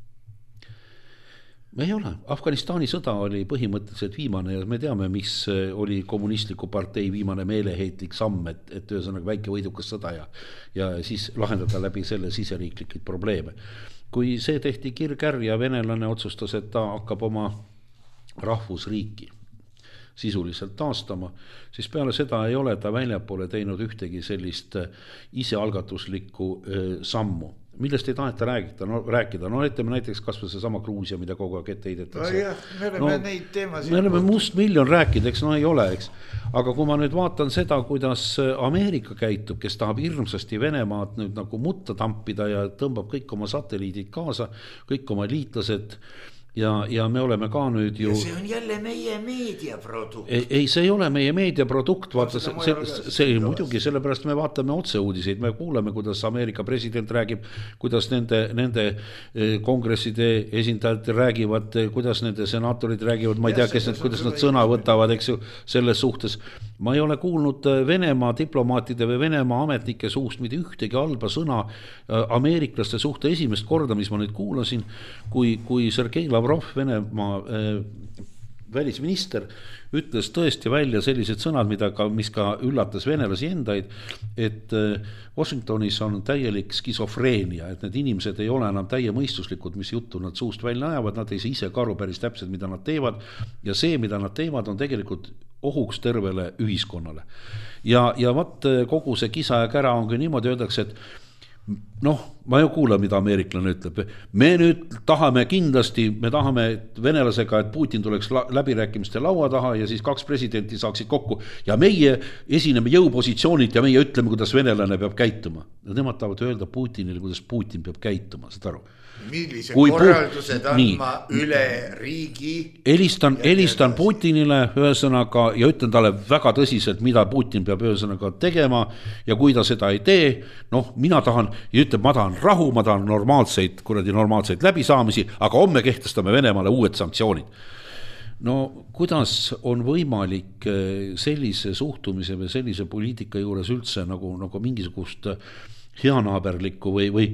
Me ei ole. Afganistani sõda oli põhimõtteliselt viimane ja me teame, mis oli kommunistliku partei viimane meeleheitlik samm, et ühesõnaga väike võidukas sõda ja siis lahendada läbi selle siseriiklikud probleeme. Kui see tehti kirgär ja venelane otsustas, et ta hakkab oma rahvusriiki sisuliselt taastama, siis peale seda ei ole ta väljapoole teinud ühtegi sellist isealgatuslikku sammu. Millest ei taheta rääkida? No ütleme näiteks kas või see sama Gruusia, mida kogu aeg ette heidetakse. Me oleme neid teemasid. Me oleme mustmiljon rääkida, eks ei ole, eks. Aga kui ma nüüd vaatan seda, kuidas Ameerika käitub, kes tahab hirmsasti Venemaad nüüd nagu mutta tampida ja tõmbab kõik oma satelliidid kaasa, kõik oma liitlased ja me oleme ka nüüd ju... Ja see on jälle meie meediaprodukt. Ei, see ei ole meie meediaprodukt, vaata, see muidugi, sellepärast me vaatame otseuudiseid, me kuuleme, kuidas Ameerika president räägib, kuidas nende kongresside esindajad räägivad, kuidas nende senaatorid räägivad, ma ei tea, kuidas nad sõna võtavad, eks ju, selles suhtes. Ma ei ole kuulnud Venemaa diplomaatide või Venemaa ametnike suust mitte ühtegi halba sõna ameeriklaste suhte esimest korda, mis ma nüüd kuulasin, kui Sergei Lavrov, Venemaa välisminister, ütles tõesti välja sellised sõnad, mis ka üllatas venelasi endaid, et Washingtonis on täielik skisofreenia, et need inimesed ei ole enam täie mõistuslikud, mis juttu nad suust välja ajavad, nad ei saa ise ka aru päris täpselt, mida nad teevad ja see, mida nad teevad, on tegelikult ohuks tervele ühiskonnale. Ja kogu see kisa ja kära ongi niimoodi, öeldakse, et noh, ma ju kuulan, mida ameeriklane ütleb. Me nüüd tahame kindlasti, me tahame venelasega, et Putin tuleks läbirääkimiste laua taha ja siis 2 presidenti saaksid kokku ja meie esineme jõupositsioonilt ja meie ütleme, kuidas venelane peab käituma. Ja nemad tahavad öelda Putinile, kuidas Putin peab käituma, saad aru? Millise korraldused andma üle riigi? Helistan Putinile ühesõnaga ja ütlen talle väga tõsiselt, mida Putin peab ühesõnaga tegema ja kui ta seda ei tee, noh, mina tahan, ja ütleb, ma tahan rahu, ma tahan normaalseid läbisaamisi, aga homme kehtestame Venemaale uued sanktsioonid. No kuidas on võimalik sellise suhtumise või sellise poliitika juures üldse nagu mingisugust heanaaberlikku või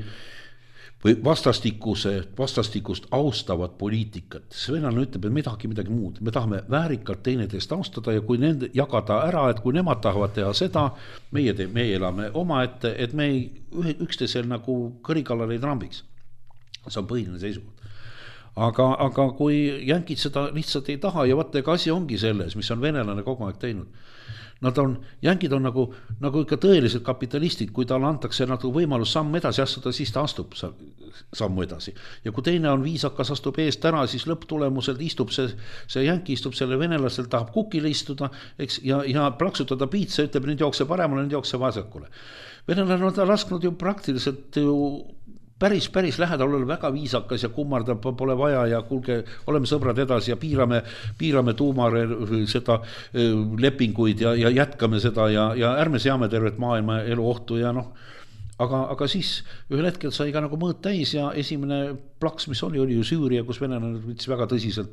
vastastikust austavat poliitikat. Venelane ütleb, et me tahame midagi muud. Me tahame väärikalt teineteist austada ja kui nende jagada ära, et kui nemad tahavad teha seda, meie elame oma ette, et me üksteisel nagu kõrikallal ei trambiks. See on põhiline seisukoht. Aga kui jänkid seda lihtsalt ei taha ja vaata, ega asi ongi selles, mis on venelane kogu aeg teinud. Jänkid on nagu ikka tõelised kapitalistid, kui talle antakse nagu võimalus samm edasi astuda, siis ta astub sammu edasi. Ja kui teine on viisakas, astub eest ära, siis lõpptulemuselt istub see jänki istub selle venelasel, tahab kukile istuda, eks, ja plaksutada piitsa, ütleb, nüüd jookse paremale, nüüd jookse vasakule. Venelane on ta lasknud ju praktiliselt päris lähedal olla väga viisakas ja kummardab, pole vaja ja kuulge, oleme sõbrad edasi ja piirame tuumare seda lepinguid ja jätkame seda ja ärme seame tervet maailma elu ohtu ja noh, aga siis ühel hetkel sai ka nagu mõõt täis ja esimene plaks, mis oli ju Süüria, kus venelane võttis väga tõsiselt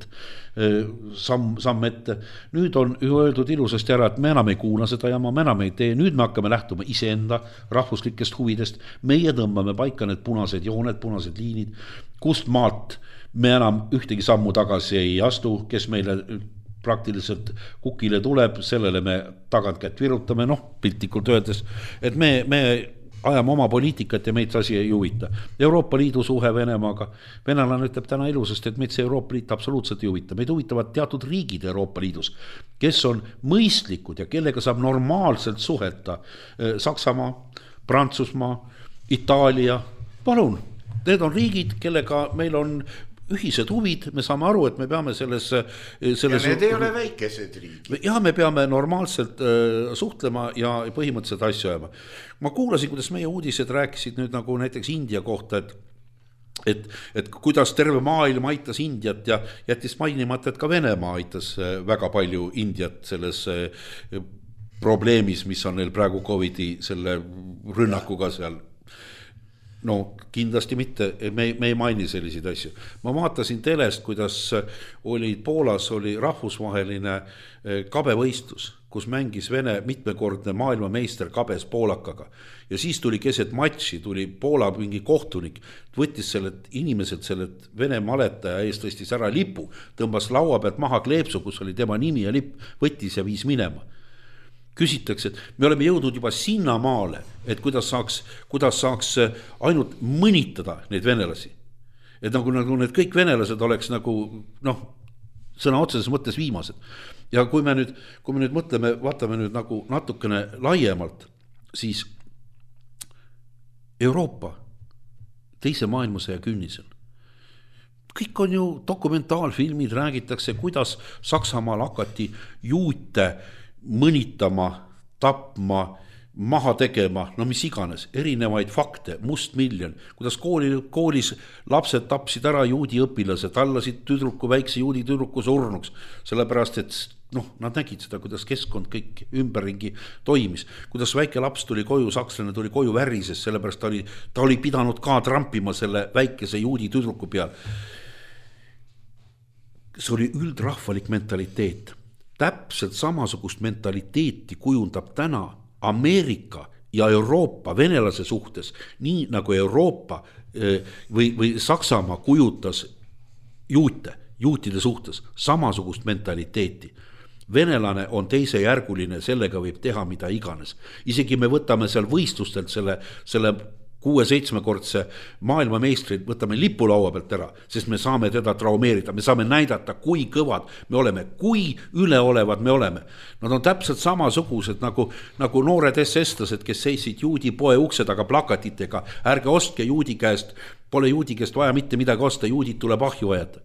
samm ette. Nüüd on ju öeldud ilusasti ära, et me enam ei kuuna seda jama, me enam ei tee, nüüd me hakkame lähtuma iseenda rahvuslikest huvidest, meie tõmbame paika need punased jooned, punased liinid, kust maalt me enam ühtegi sammu tagasi ei astu, kes meile praktiliselt kukile tuleb, sellele me tagantkätt virutame, noh, piltlikult öeldes, et me ajame oma poliitikat ja meid asi ei huvita. Euroopa Liidu suhe Venemaaga. Venelane ütleb täna ilusasti, et meid see Euroopa Liit absoluutselt ei huvita. Meid huvitavad teatud riigid Euroopa Liidus, kes on mõistlikud ja kellega saab normaalselt suhelda. Saksamaa, Prantsusmaa, Itaalia. Palun, need on riigid, kellega meil on ühised huvid, me saame aru, et me peame selles ja need ei ole väikesed riigid. Ja me peame normaalselt suhtlema ja põhimõtteliselt asju ajama. Ma kuulasin, kuidas meie uudised rääkisid nüüd nagu näiteks India kohta, et kuidas terve maailm aitas Indiat ja jättis mainimata, et ka Venemaa aitas väga palju Indiat selles probleemis, mis on neil praegu COVID-i selle rünnakuga seal. No kindlasti mitte, me ei maini selliseid asju. Ma vaatasin telest, kuidas Poolas oli rahvusvaheline kabevõistlus, kus mängis Vene mitmekordne maailmameister kabes poolakaga. Ja siis tuli keset matši, tuli Poola mingi kohtunik, võttis sellelt inimeselt sellelt Vene maletaja eest tõstis ära lipu, tõmbas laua pealt maha kleepsu, kus oli tema nimi ja lipp, võttis ja viis minema. Küsitakse, et me oleme jõudnud juba sinna maale, et kuidas saaks ainult mõnitada neid venelasi. Et nagu need kõik venelased oleks nagu, noh, sõna otseses mõttes viimased. Ja kui me nüüd mõtleme, vaatame nüüd nagu natukene laiemalt, siis Euroopa teise maailmasõja künnisel. Kõik on ju dokumentaalfilmid, räägitakse, kuidas Saksamaal hakati juute mõnitama, tapma, maha tegema, no mis iganes, erinevaid fakte, mustmiljon, kuidas koolis lapsed tapsid ära juudi õpilased, tallasid väikse juudi tüdruku surnuks, sellepärast, et noh, nad nägid seda, kuidas keskkond kõik ümberringi toimis, kuidas väike laps tuli koju, sakslane tuli koju värises, sellepärast ta oli pidanud ka trampima selle väikese juudi tüdruku peal. See oli üldrahvalik mentaliteet. Täpselt samasugust mentaliteeti kujundab täna Ameerika ja Euroopa venelase suhtes, nii nagu Euroopa või Saksamaa kujutas juutide suhtes samasugust mentaliteeti. Venelane on teisejärguline, sellega võib teha mida iganes. Isegi me võtame seal võistlustelt selle 6-7-kordse maailmameistrid võtame lipulaua pealt ära, sest me saame teda traumeerida, me saame näidata, kui kõvad me oleme, kui üleolevad me oleme. Nad on täpselt samasugused nagu noored SS-lased, kes seisid juudi poe ukse taga plakatitega, ärge ostke juudi käest, pole juudi käest vaja mitte midagi osta, juudid tuleb ahju ajada.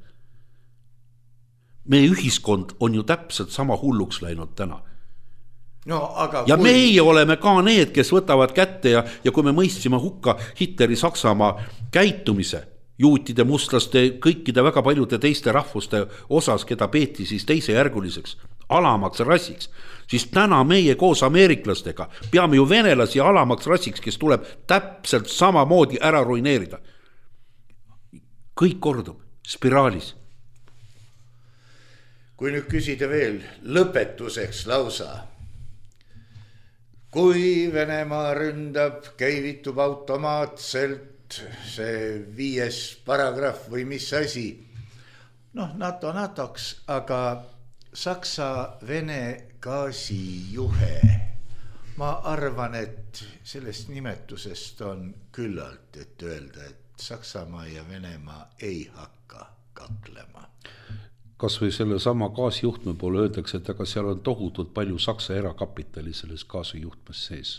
Meie ühiskond on ju täpselt sama hulluks läinud täna. No, aga ja meie oleme ka need, kes võtavad kätte ja kui me mõistsime hukka Hitleri Saksamaa käitumise, juutide, mustlaste, kõikide väga paljude teiste rahvuste osas, keda peeti siis teisejärguliseks, alamaks rassiks, siis täna meie koos ameeriklastega peame ju venelasi alamaks rassiks, kes tuleb täpselt samamoodi ära ruineerida. Kõik kordub spiraalis. Kui nüüd küsida veel lõpetuseks lausa, kui Venemaa ründab, käivitub automaatselt see 5. paragrahv või mis asi, NATO-ks, aga Saksa-Vene gaasijuhe, ma arvan, et sellest nimetusest on küllalt, et öelda, et Saksamaa ja Venemaa ei hakka kaklema. Kas või selle sama gaasijuhtme poole öeldakse, et aga seal on tohutult palju Saksa erakapitali selles gaasijuhtmes sees.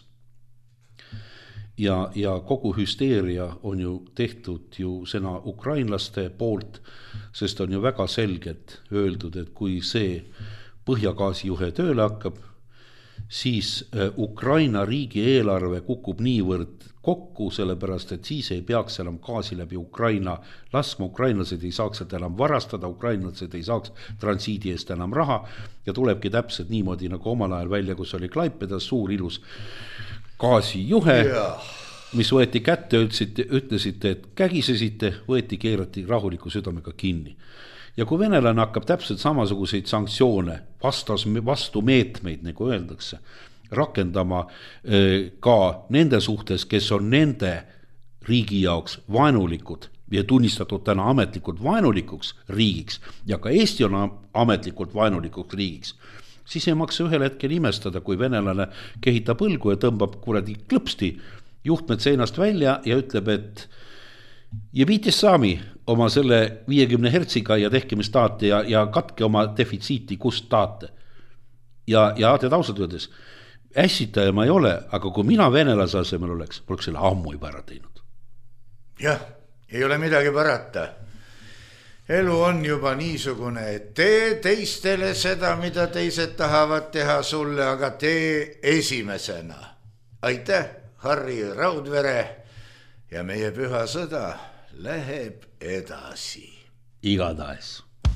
Ja kogu hüsteeria on ju tehtud ju sõna ukrainlaste poolt, sest on ju väga selgelt öeldud, et kui see põhjagaasijuhe tööle hakkab, siis Ukraina riigi eelarve kukub niivõrd kokku, sellepärast, et siis ei peaks enam gaasi läbi Ukraina laskma, ukrainlased ei saaks seda enam varastada, ukrainlased ei saaks transiidi eest enam raha ja tulebki täpselt niimoodi nagu omal ajal välja, kus oli Klaipedas suur ilus gaasijuhe, mis võeti kätte, ütlesite, et kägisesite, võeti, keerati rahuliku südamega kinni. Ja kui venelane hakkab täpselt samasuguseid sanktsioone, vastumeetmeid, nagu öeldakse, rakendama ka nende suhtes, kes on nende riigi jaoks vaenulikud ja tunnistatud täna ametlikult vaenulikuks riigiks ja ka Eesti on ametlikult vaenulikuks riigiks, siis ei maksa ühel hetkel imestada, kui venelane kehitab põlgu ja tõmbab kuradi klõpsti juhtmed seinast välja ja ütleb, et ja viitis saami oma selle 50 hertsiga ja tehke mis taate ja katke oma defitsiiti, kust taate. Ja tead ausalt öeldes, ässitaja ma ei ole, aga kui mina venelase asemel oleks selle ammu juba ära teinud. Jah, ei ole midagi parata. Elu on juba niisugune, et tee teistele seda, mida teised tahavad teha sulle, aga tee esimesena. Aitäh, Harri Raudvere ja meie püha sõda läheb edasi. Igatahes.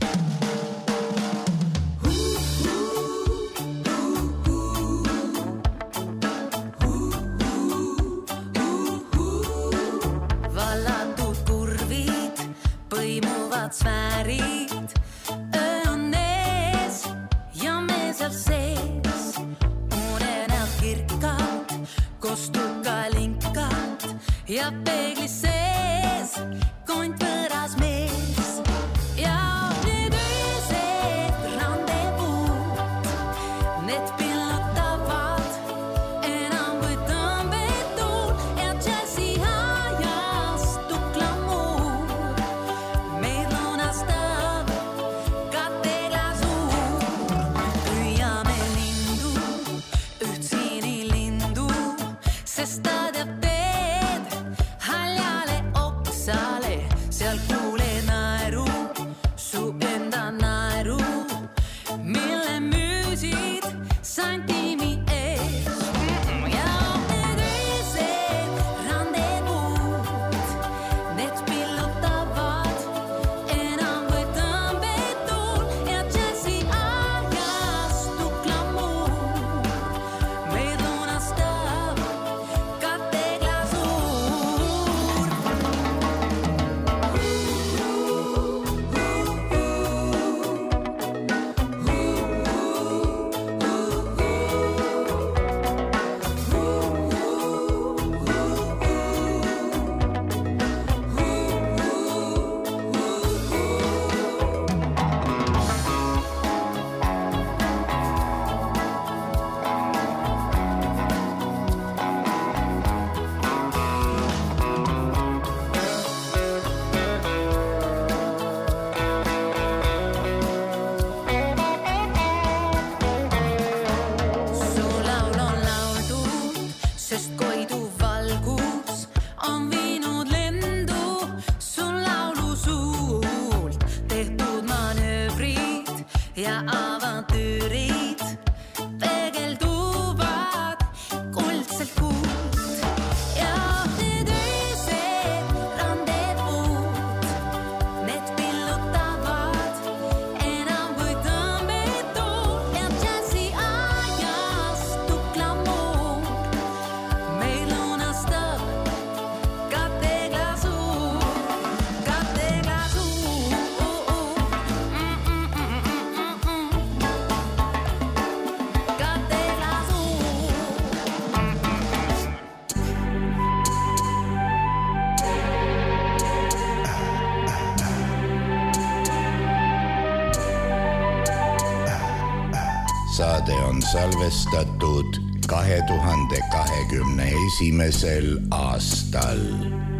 Sfäärid, öö on ees ja me seal sees, unenäod kirkad, kostuka linkad ja peeglis sees kont võõras mees ja need öösed randevuud, need pillutavad enam kui tõmbetuul ja džässi ajas tuklamuur. Stad ja teed haljale oksale, seal kuuled nae on viinud lendu sul laulu suult, tehtud manöövrid ja avantüürid peegelduvad kuldselt kuult ja need öised randevuud, need pillutavad enam kui tõmbetuul ja džässi ajastu glamuur meil lunastab katteglasuur, katteglasuur. Saade on salvestatud 2021. aastal.